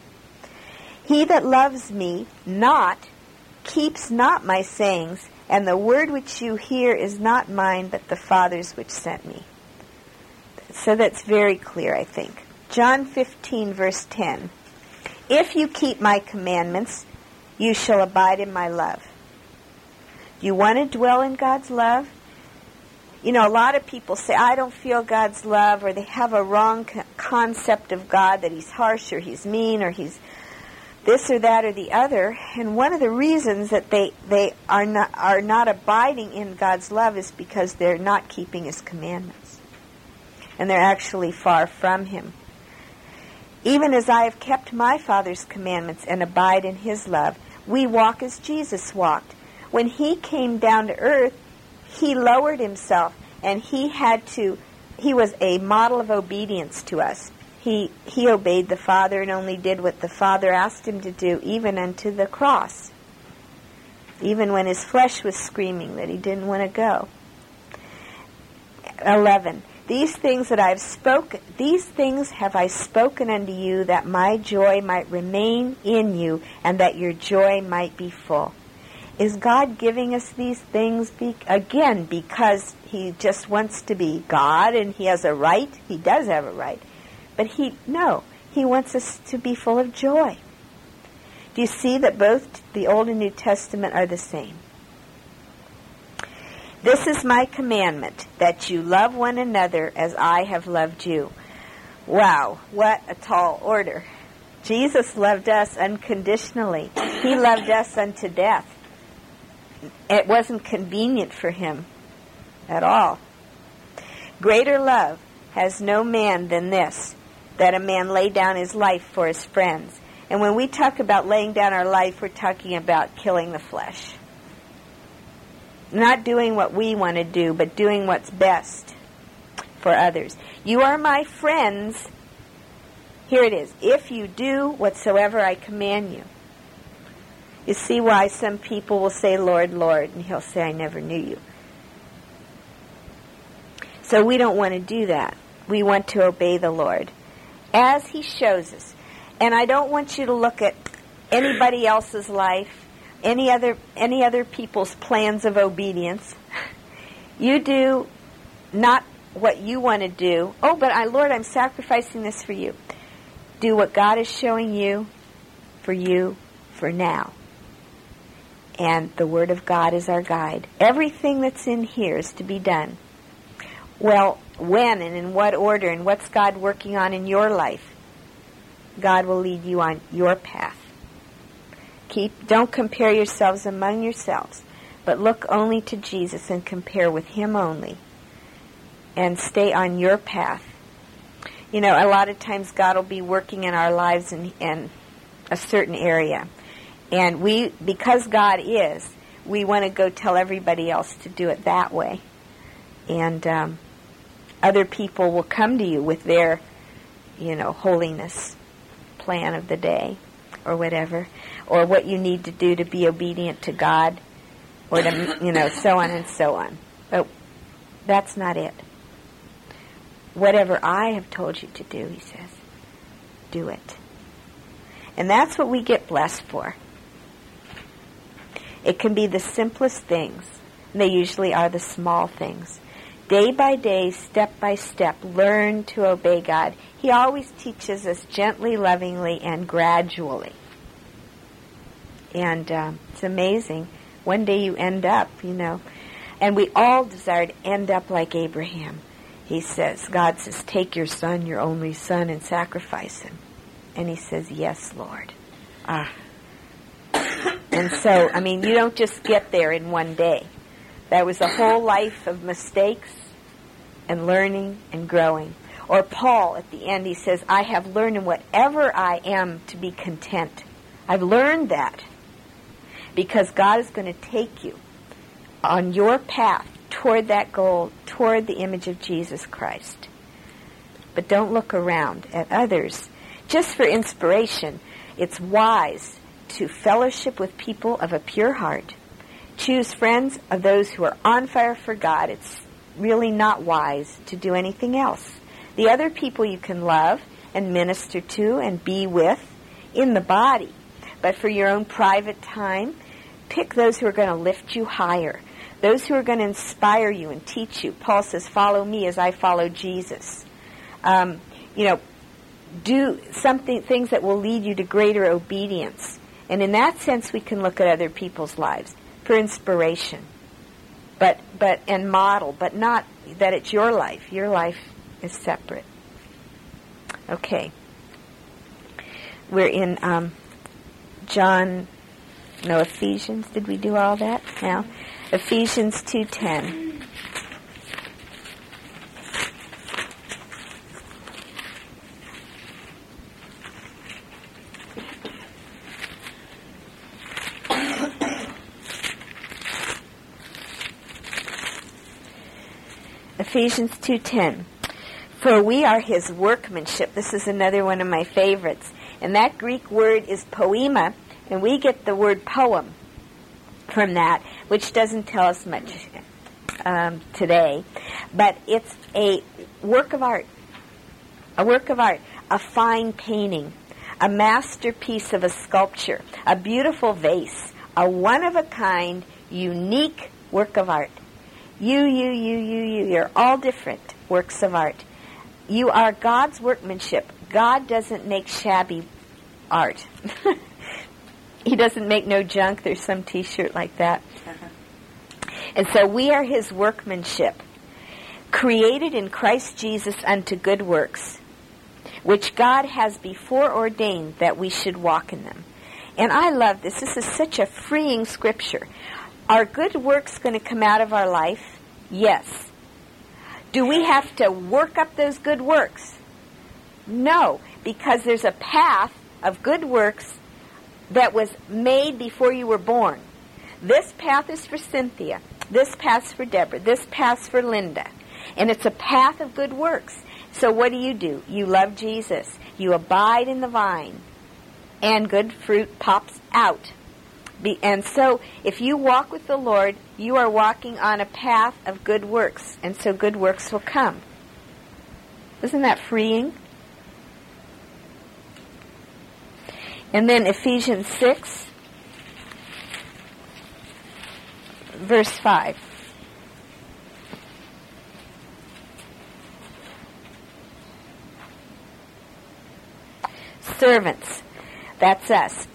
He that loves me not keeps not my sayings, and the word which you hear is not mine, but the Father's which sent me. So that's very clear, I think. John 15, verse 10. If you keep my commandments, you shall abide in my love. Do you want to dwell in God's love? You know, a lot of people say, I don't feel God's love, or they have a wrong concept of God, that he's harsh or he's mean or he's this or that or the other. And one of the reasons that they are not abiding in God's love is because they're not keeping his commandments. And they're actually far from him. Even as I have kept my Father's commandments and abide in his love, we walk as Jesus walked. When he came down to earth, he lowered himself, and he was a model of obedience to us. He obeyed the Father and only did what the Father asked him to do, even unto the cross. Even when his flesh was screaming that he didn't want to go. 11. These things have I spoken unto you, that my joy might remain in you, and that your joy might be full. Is God giving us these things again because he just wants to be God and he has a right? He does have a right. But he wants us to be full of joy. Do you see that both the Old and New Testament are the same? This is my commandment, that you love one another as I have loved you. Wow, what a tall order. Jesus loved us unconditionally. He loved us unto death. It wasn't convenient for him at all. Greater love has no man than this, that a man lay down his life for his friends. And when we talk about laying down our life, we're talking about killing the flesh. Not doing what we want to do, but doing what's best for others. You are my friends. Here it is. If you do whatsoever I command you. You see why some people will say, Lord, Lord, and he'll say, I never knew you. So we don't want to do that. We want to obey the Lord as he shows us. And I don't want you to look at anybody else's life, any other people's plans of obedience. You do not what you want to do. Oh, but Lord, I'm sacrificing this for you. Do what God is showing you, for now. And the Word of God is our guide. Everything that's in here is to be done. Well, when and in what order and what's God working on in your life? God will lead you on your path. Don't compare yourselves among yourselves, but look only to Jesus and compare with him only. And stay on your path. You know, a lot of times God will be working in our lives in a certain area. And because God is, we want to go tell everybody else to do it that way. And other people will come to you with their, holiness plan of the day or whatever, or what you need to do to be obedient to God, or to, so on and so on. But that's not it. Whatever I have told you to do, he says, do it. And that's what we get blessed for. It can be the simplest things. And they usually are the small things. Day by day, step by step, learn to obey God. He always teaches us gently, lovingly, and gradually. And it's amazing. One day you end up, and we all desire to end up like Abraham. God says, take your son, your only son, and sacrifice him. And he says, yes, Lord. And so, you don't just get there in one day. That was a whole life of mistakes and learning and growing. Or Paul, at the end, he says, I have learned in whatever I am to be content. I've learned that. Because God is going to take you on your path toward that goal, toward the image of Jesus Christ. But don't look around at others. Just for inspiration, it's wise to fellowship with people of a pure heart. Choose friends of those who are on fire for God. It's really not wise to do anything else. The other people you can love and minister to and be with in the body. but for your own private time, pick those who are going to lift you higher, those who are going to inspire you and teach you. Paul says, follow me as I follow Jesus. Do things that will lead you to greater obedience. And in that sense, we can look at other people's lives for inspiration, and model, but not that it's your life. Your life is separate. Okay. We're in Ephesians. Did we do all that now? Ephesians 2:10. Ephesians 2:10. For we are his workmanship. This is another one of my favorites. And that Greek word is poema, and we get the word poem from that, which doesn't tell us much today. But it's a work of art. A fine painting, a masterpiece of a sculpture, a beautiful vase, a one-of-a-kind, unique work of art. You're all different works of art. You are God's workmanship. God doesn't make shabby art. He doesn't make no junk. There's some T-shirt like that. And so we are his workmanship, created in Christ Jesus unto good works, which God has before ordained that we should walk in them. And I love this. This is such a freeing scripture. Are good works going to come out of our life? Yes. Do we have to work up those good works? No, because there's a path of good works that was made before you were born. This path is for Cynthia. This path's for Deborah. This path's for Linda. And it's a path of good works. So what do? You love Jesus. You abide in the vine. And good fruit pops out. And so if you walk with the Lord, you are walking on a path of good works. And so good works will come. Isn't that freeing? And then Ephesians 6, verse 5. Servants, that's us.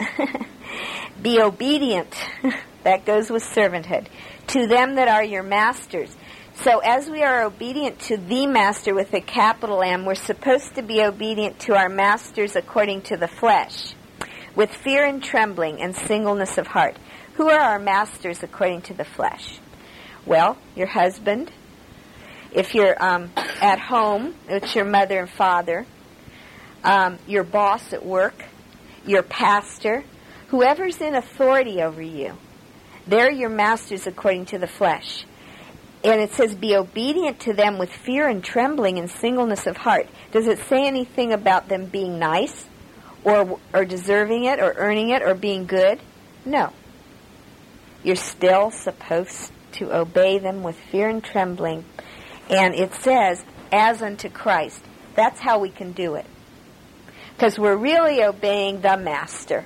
Be obedient, that goes with servanthood, to them that are your masters. So as we are obedient to the master with a capital M, we're supposed to be obedient to our masters according to the flesh, with fear and trembling and singleness of heart. Who are our masters according to the flesh? Well, your husband. If you're at home, it's your mother and father. Your boss at work, your pastor, whoever's in authority over you. They're your masters according to the flesh. And it says, be obedient to them with fear and trembling and singleness of heart. Does it say anything about them being nice or deserving it or earning it or being good? No. You're still supposed to obey them with fear and trembling. And it says, as unto Christ. That's how we can do it. Because we're really obeying the master.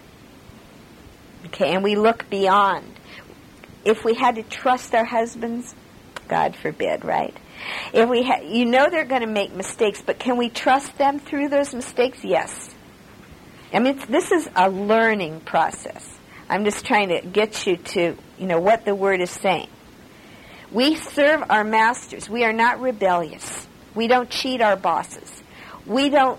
Okay, and we look beyond. If we had to trust our husbands, God forbid, right? If we they're going to make mistakes, but can we trust them through those mistakes? Yes. I mean, this is a learning process. I'm just trying to get you to, what the Word is saying. We serve our masters. We are not rebellious. We don't cheat our bosses. We don't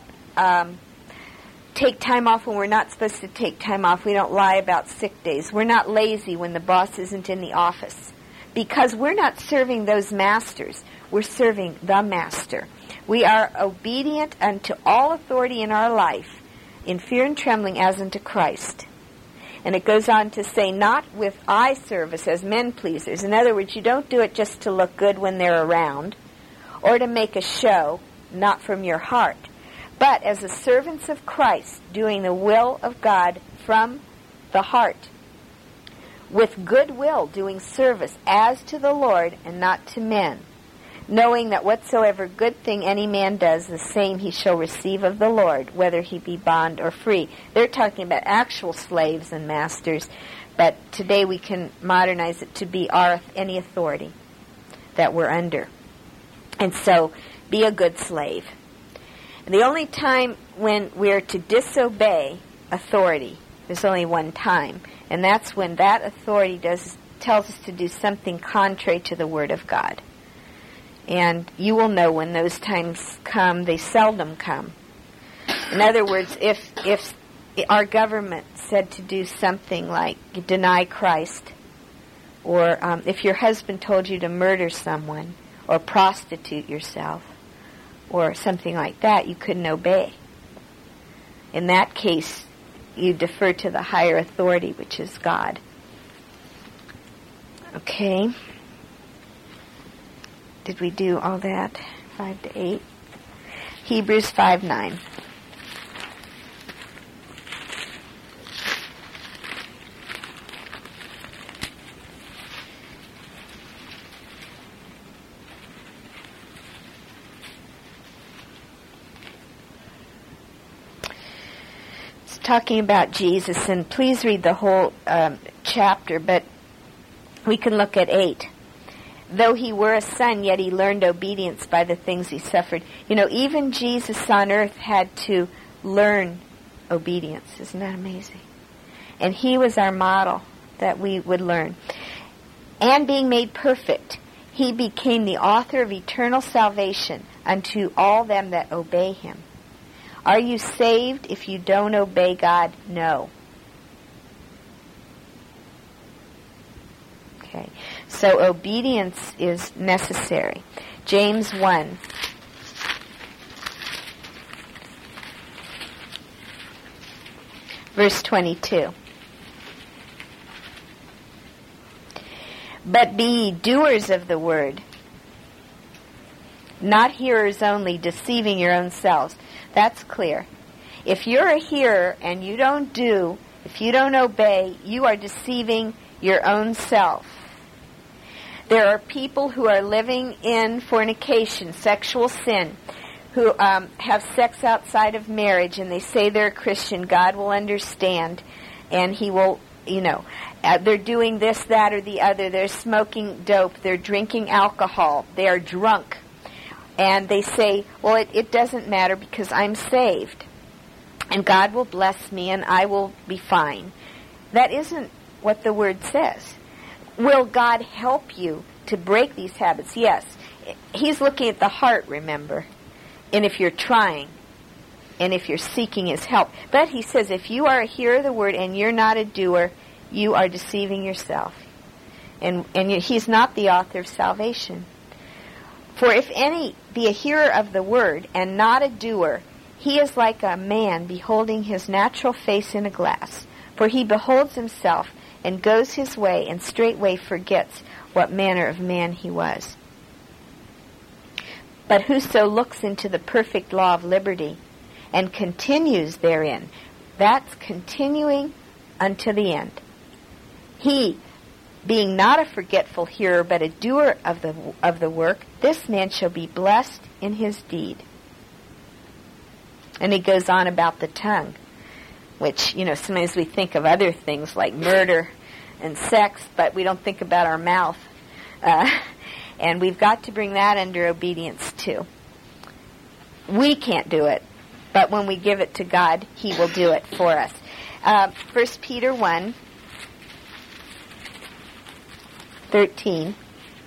take time off when we're not supposed to take time off. We don't lie about sick days. We're not lazy when the boss isn't in the office. Because we're not serving those masters. We're serving the master. We are obedient unto all authority in our life, in fear and trembling as unto Christ. And it goes on to say, not with eye service as men pleasers. In other words, you don't do it just to look good when they're around, or to make a show, not from your heart, but as the servants of Christ, doing the will of God from the heart, with good will, doing service as to the Lord and not to men, knowing that whatsoever good thing any man does, the same he shall receive of the Lord, whether he be bond or free. They're talking about actual slaves and masters, but today we can modernize it to be any authority that we're under. And so, be a good slave. And the only time when we're to disobey authority, there's only one time, and that's when that authority tells us to do something contrary to the Word of God. And you will know when those times come. They seldom come. In other words, if our government said to do something like deny Christ, or if your husband told you to murder someone, or prostitute yourself, or something like that, you couldn't obey. In that case, you defer to the higher authority, which is God. Okay. Did we do all that? 5 to 8. Hebrews 5:9. It's talking about Jesus, and please read the whole chapter, but we can look at 8. Though he were a son, yet he learned obedience by the things he suffered. You know, even Jesus on earth had to learn obedience. Isn't that amazing? And he was our model that we would learn. And being made perfect, he became the author of eternal salvation unto all them that obey him. Are you saved if you don't obey God? No. Okay. So obedience is necessary. James 1. Verse 22. But be ye doers of the word, not hearers only, deceiving your own selves. That's clear. If you're a hearer and you don't do, if you don't obey, you are deceiving your own self. There are people who are living in fornication, sexual sin, who have sex outside of marriage, and they say they're a Christian. God will understand, and he will, they're doing this, that, or the other. They're smoking dope. They're drinking alcohol. They are drunk. And they say, well, it doesn't matter because I'm saved, and God will bless me, and I will be fine. That isn't what the Word says. Will God help you to break these habits? Yes. He's looking at the heart, remember. And if you're trying, and if you're seeking his help. But he says, if you are a hearer of the word and you're not a doer, you are deceiving yourself. And he's not the author of salvation. For if any be a hearer of the word and not a doer, he is like a man beholding his natural face in a glass. For he beholds himself and goes his way, and straightway forgets what manner of man he was. But whoso looks into the perfect law of liberty, and continues therein, that's continuing unto the end. He, being not a forgetful hearer, but a doer of the work, this man shall be blessed in his deed. And he goes on about the tongue, which, sometimes we think of other things like murder and sex, but we don't think about our mouth. And we've got to bring that under obedience too. We can't do it, but when we give it to God, he will do it for us. 1 Peter 1:13.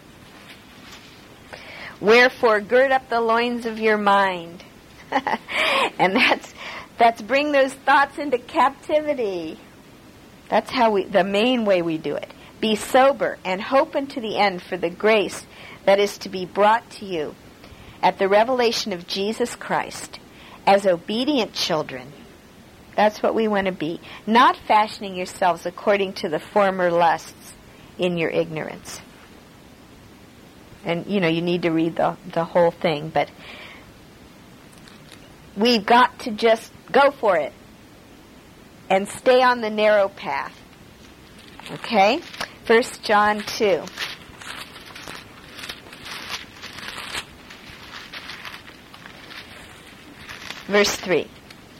Wherefore gird up the loins of your mind. And that's bring those thoughts into captivity. That's the main way we do it. Be sober and hope unto the end for the grace that is to be brought to you at the revelation of Jesus Christ as obedient children. That's what we want to be. Not fashioning yourselves according to the former lusts in your ignorance. And, you need to read the whole thing, but we've got to just go for it and stay on the narrow path. Okay? 1 John 2. Verse 3.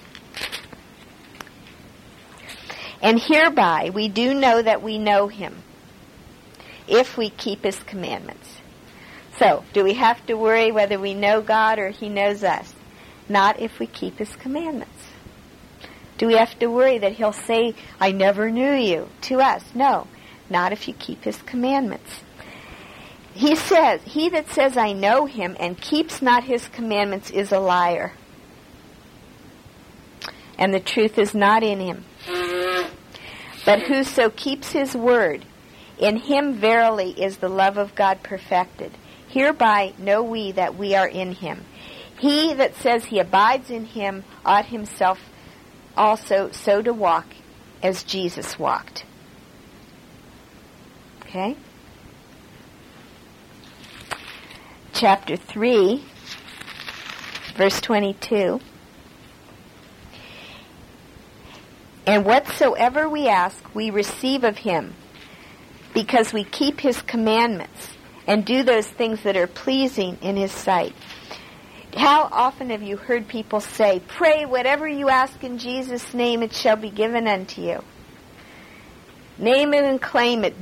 And hereby we do know that we know him, if we keep his commandments. So, do we have to worry whether we know God or he knows us? Not if we keep his commandments. Do we have to worry that he'll say, I never knew you, to us? No, not if you keep his commandments. He says, he that says, I know him, and keeps not his commandments is a liar, and the truth is not in him. But whoso keeps his word, in him verily is the love of God perfected. Hereby know we that we are in him. He that says he abides in him ought himself also so to walk as Jesus walked. Okay? Chapter 3, verse 22. And whatsoever we ask, we receive of him, because we keep his commandments and do those things that are pleasing in his sight. How often have you heard people say, pray whatever you ask in Jesus' name, it shall be given unto you. Name it and claim it.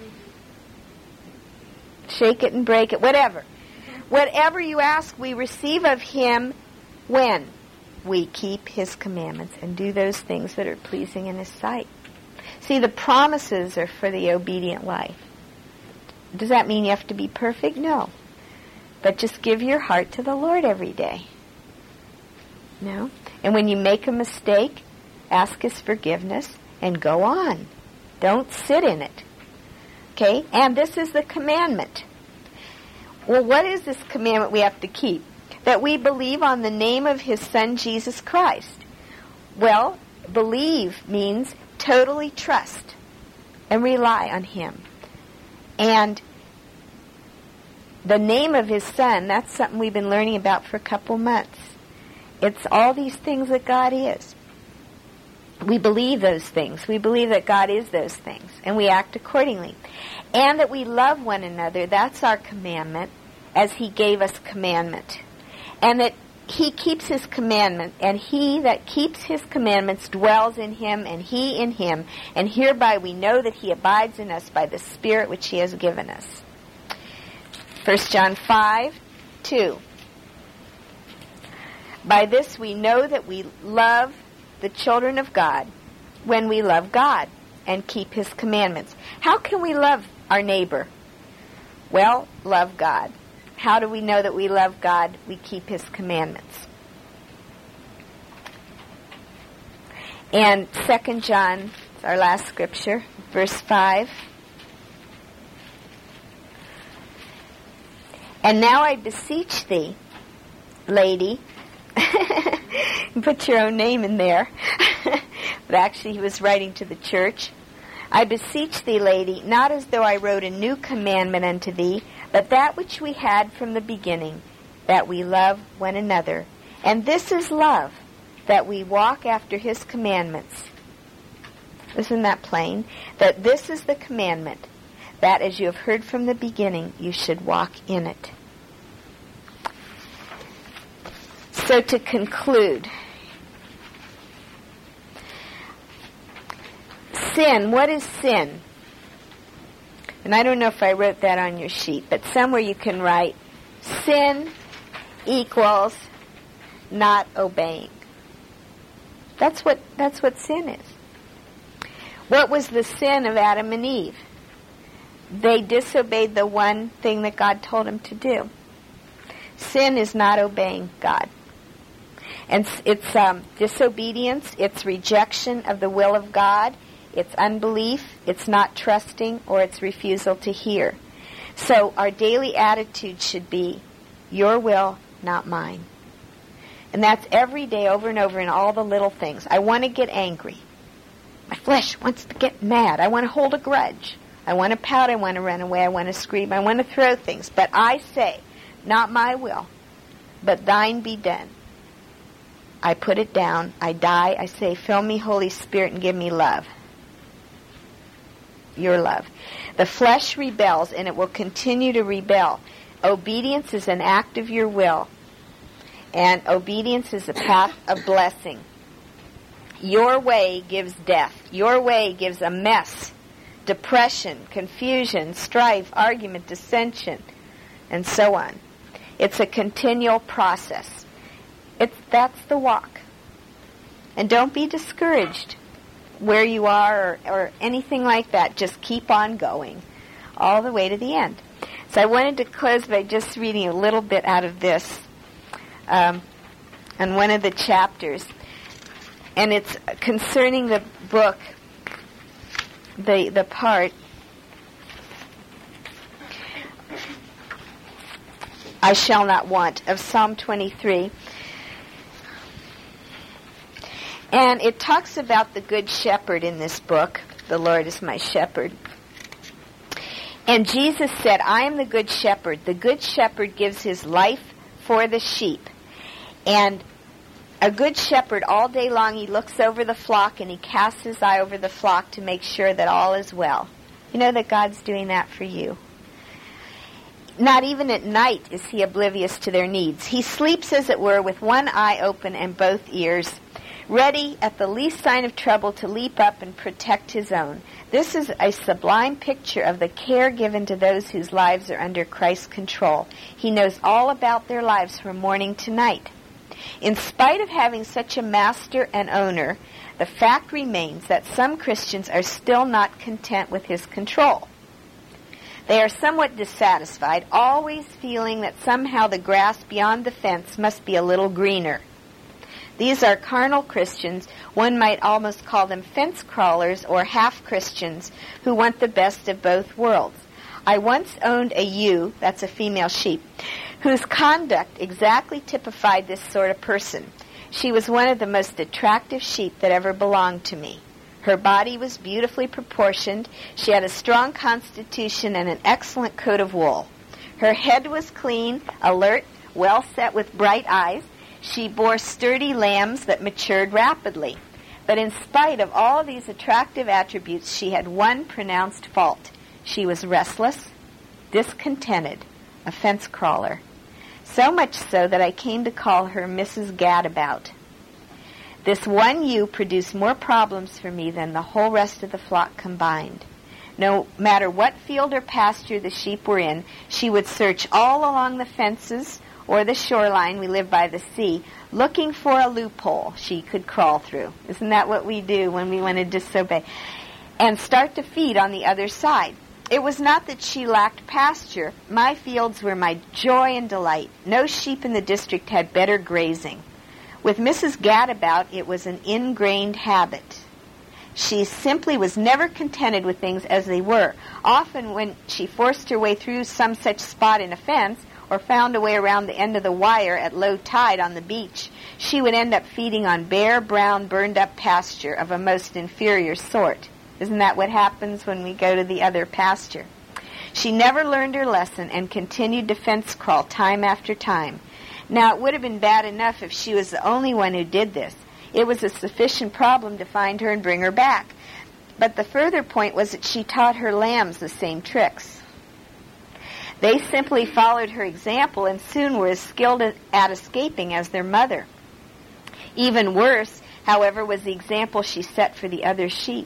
Shake it and break it, whatever. Whatever you ask, we receive of him when we keep his commandments and do those things that are pleasing in his sight. See, the promises are for the obedient life. Does that mean you have to be perfect? No. But just give your heart to the Lord every day. No? And when you make a mistake, ask his forgiveness and go on. Don't sit in it. Okay? And this is the commandment. Well, what is this commandment we have to keep? That we believe on the name of his Son, Jesus Christ. Well, believe means totally trust and rely on him. And the name of his Son, that's something we've been learning about for a couple months. It's all these things that God is. We believe those things. We believe that God is those things, and we act accordingly. And that we love one another, that's our commandment, as he gave us commandment. And that he keeps his commandment, and he that keeps his commandments dwells in him, and he in him. And hereby we know that he abides in us by the Spirit which he has given us. 1 John 5:2. By this we know that we love the children of God, when we love God and keep his commandments. How can we love our neighbor? Well, love God. How do we know that we love God? We keep his commandments. And 2 John, our last scripture, verse 5. And now I beseech thee, lady, put your own name in there, but actually he was writing to the church. I beseech thee, lady, not as though I wrote a new commandment unto thee, but that which we had from the beginning, that we love one another. And this is love, that we walk after his commandments. Isn't that plain? That this is the commandment, that as you have heard from the beginning, you should walk in it. So to conclude, sin, what is sin? And I don't know if I wrote that on your sheet, but somewhere you can write, sin equals not obeying. That's what sin is. What was the sin of Adam and Eve? They disobeyed the one thing that God told them to do. Sin is not obeying God. And it's disobedience, it's rejection of the will of God, it's unbelief, it's not trusting, or it's refusal to hear. So our daily attitude should be, your will, not mine. And that's every day over and over in all the little things. I want to get angry. My flesh wants to get mad. I want to hold a grudge. I want to pout. I want to run away. I want to scream. I want to throw things. But I say, not my will, but thine be done. I put it down. I die. I say, fill me, Holy Spirit, and give me love. Your love. The flesh rebels, and it will continue to rebel. Obedience is an act of your will. And obedience is a path of blessing. Your way gives death. Your way gives a mess, depression, confusion, strife, argument, dissension, and so on. It's a continual process. That's the walk. And don't be discouraged where you are or anything like that. Just keep on going all the way to the end. So I wanted to close by just reading a little bit out of this on one of the chapters. And it's concerning the book, the part, I shall not want, of Psalm 23. And it talks about the Good Shepherd in this book. The Lord is my shepherd. And Jesus said, I am the Good Shepherd. The Good Shepherd gives his life for the sheep. And a good shepherd, all day long, he looks over the flock and he casts his eye over the flock to make sure that all is well. You know that God's doing that for you. Not even at night is he oblivious to their needs. He sleeps, as it were, with one eye open and both ears, ready at the least sign of trouble to leap up and protect his own. This is a sublime picture of the care given to those whose lives are under Christ's control. He knows all about their lives from morning to night. In spite of having such a master and owner, the fact remains that some Christians are still not content with his control. They are somewhat dissatisfied, always feeling that somehow the grass beyond the fence must be a little greener. These are carnal Christians. One might almost call them fence crawlers or half-Christians who want the best of both worlds. I once owned a ewe, that's a female sheep, whose conduct exactly typified this sort of person. She was one of the most attractive sheep that ever belonged to me. Her body was beautifully proportioned. She had a strong constitution and an excellent coat of wool. Her head was clean, alert, well set with bright eyes. She bore sturdy lambs that matured rapidly. But in spite of all these attractive attributes, she had one pronounced fault. She was restless, discontented, a fence crawler. So much so that I came to call her Mrs. Gadabout. This one ewe produced more problems for me than the whole rest of the flock combined. No matter what field or pasture the sheep were in, she would search all along the fences or the shoreline, we live by the sea, looking for a loophole she could crawl through. Isn't that what we do when we want to disobey? And start to feed on the other side. It was not that she lacked pasture. My fields were my joy and delight. No sheep in the district had better grazing. With Mrs. Gadabout, it was an ingrained habit. She simply was never contented with things as they were. Often when she forced her way through some such spot in a fence, or found a way around the end of the wire at low tide on the beach, she would end up feeding on bare, brown, burned-up pasture of a most inferior sort. Isn't that what happens when we go to the other pasture? She never learned her lesson and continued to fence crawl time after time. Now, it would have been bad enough if she was the only one who did this. It was a sufficient problem to find her and bring her back. But the further point was that she taught her lambs the same tricks. They simply followed her example and soon were as skilled at escaping as their mother. Even worse, however, was the example she set for the other sheep.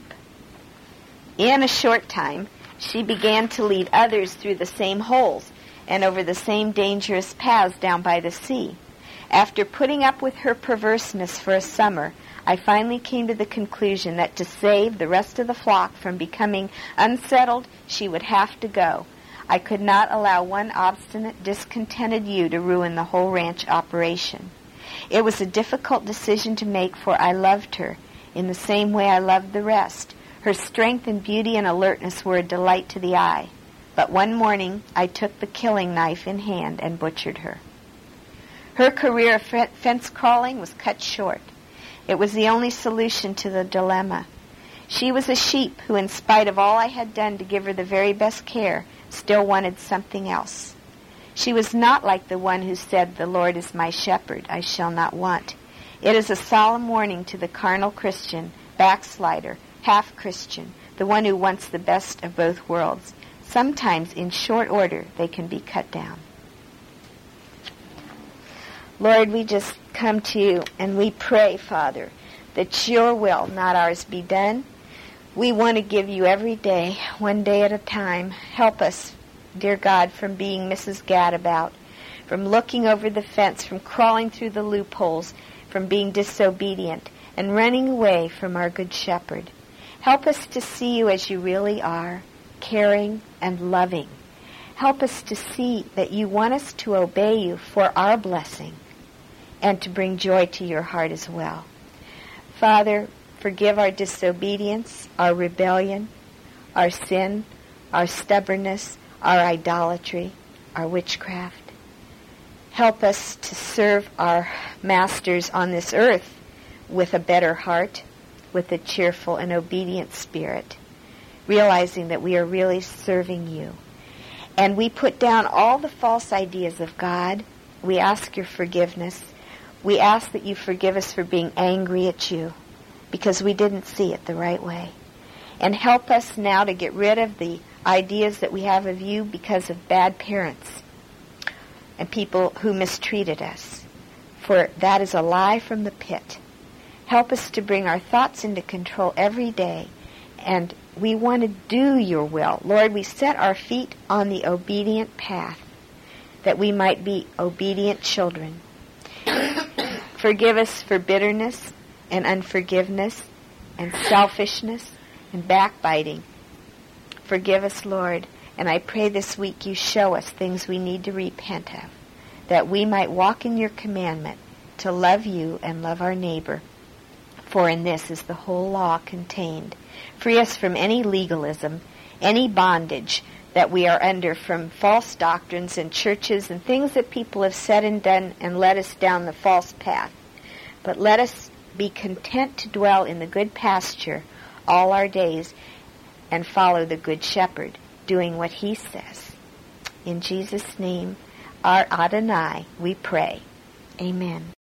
In a short time, she began to lead others through the same holes and over the same dangerous paths down by the sea. After putting up with her perverseness for a summer, I finally came to the conclusion that to save the rest of the flock from becoming unsettled, she would have to go. I could not allow one obstinate, discontented ewe to ruin the whole ranch operation. It was a difficult decision to make, for I loved her in the same way I loved the rest. Her strength and beauty and alertness were a delight to the eye. But one morning I took the killing knife in hand and butchered her. Her career of fence crawling was cut short. It was the only solution to the dilemma. She was a sheep who, in spite of all I had done to give her the very best care, still wanted something else. She was not like the one who said, "The Lord is my shepherd, I shall not want." It is a solemn warning to the carnal Christian, backslider, half-Christian, the one who wants the best of both worlds. Sometimes, in short order, they can be cut down. Lord, we just come to you and we pray, Father, that your will, not ours, be done. We want to give you every day, one day at a time. Help us, dear God, from being Mrs. Gadabout, from looking over the fence, from crawling through the loopholes, from being disobedient, and running away from our Good Shepherd. Help us to see you as you really are, caring and loving. Help us to see that you want us to obey you for our blessing and to bring joy to your heart as well. Father, forgive our disobedience, our rebellion, our sin, our stubbornness, our idolatry, our witchcraft. Help us to serve our masters on this earth with a better heart, with a cheerful and obedient spirit, realizing that we are really serving you. And we put down all the false ideas of God. We ask your forgiveness. We ask that you forgive us for being angry at you because we didn't see it the right way. And help us now to get rid of the ideas that we have of you because of bad parents and people who mistreated us. For that is a lie from the pit. Help us to bring our thoughts into control every day. And we want to do your will. Lord, we set our feet on the obedient path that we might be obedient children. Forgive us for bitterness and unforgiveness and selfishness and backbiting. Forgive us, Lord, and I pray this week you show us things we need to repent of, that we might walk in your commandment to love you and love our neighbor. For in this is the whole law contained. Free us from any legalism, any bondage that we are under from false doctrines and churches and things that people have said and done and led us down the false path. But let us be content to dwell in the good pasture all our days and follow the Good Shepherd, doing what he says. In Jesus' name, our Adonai, we pray. Amen.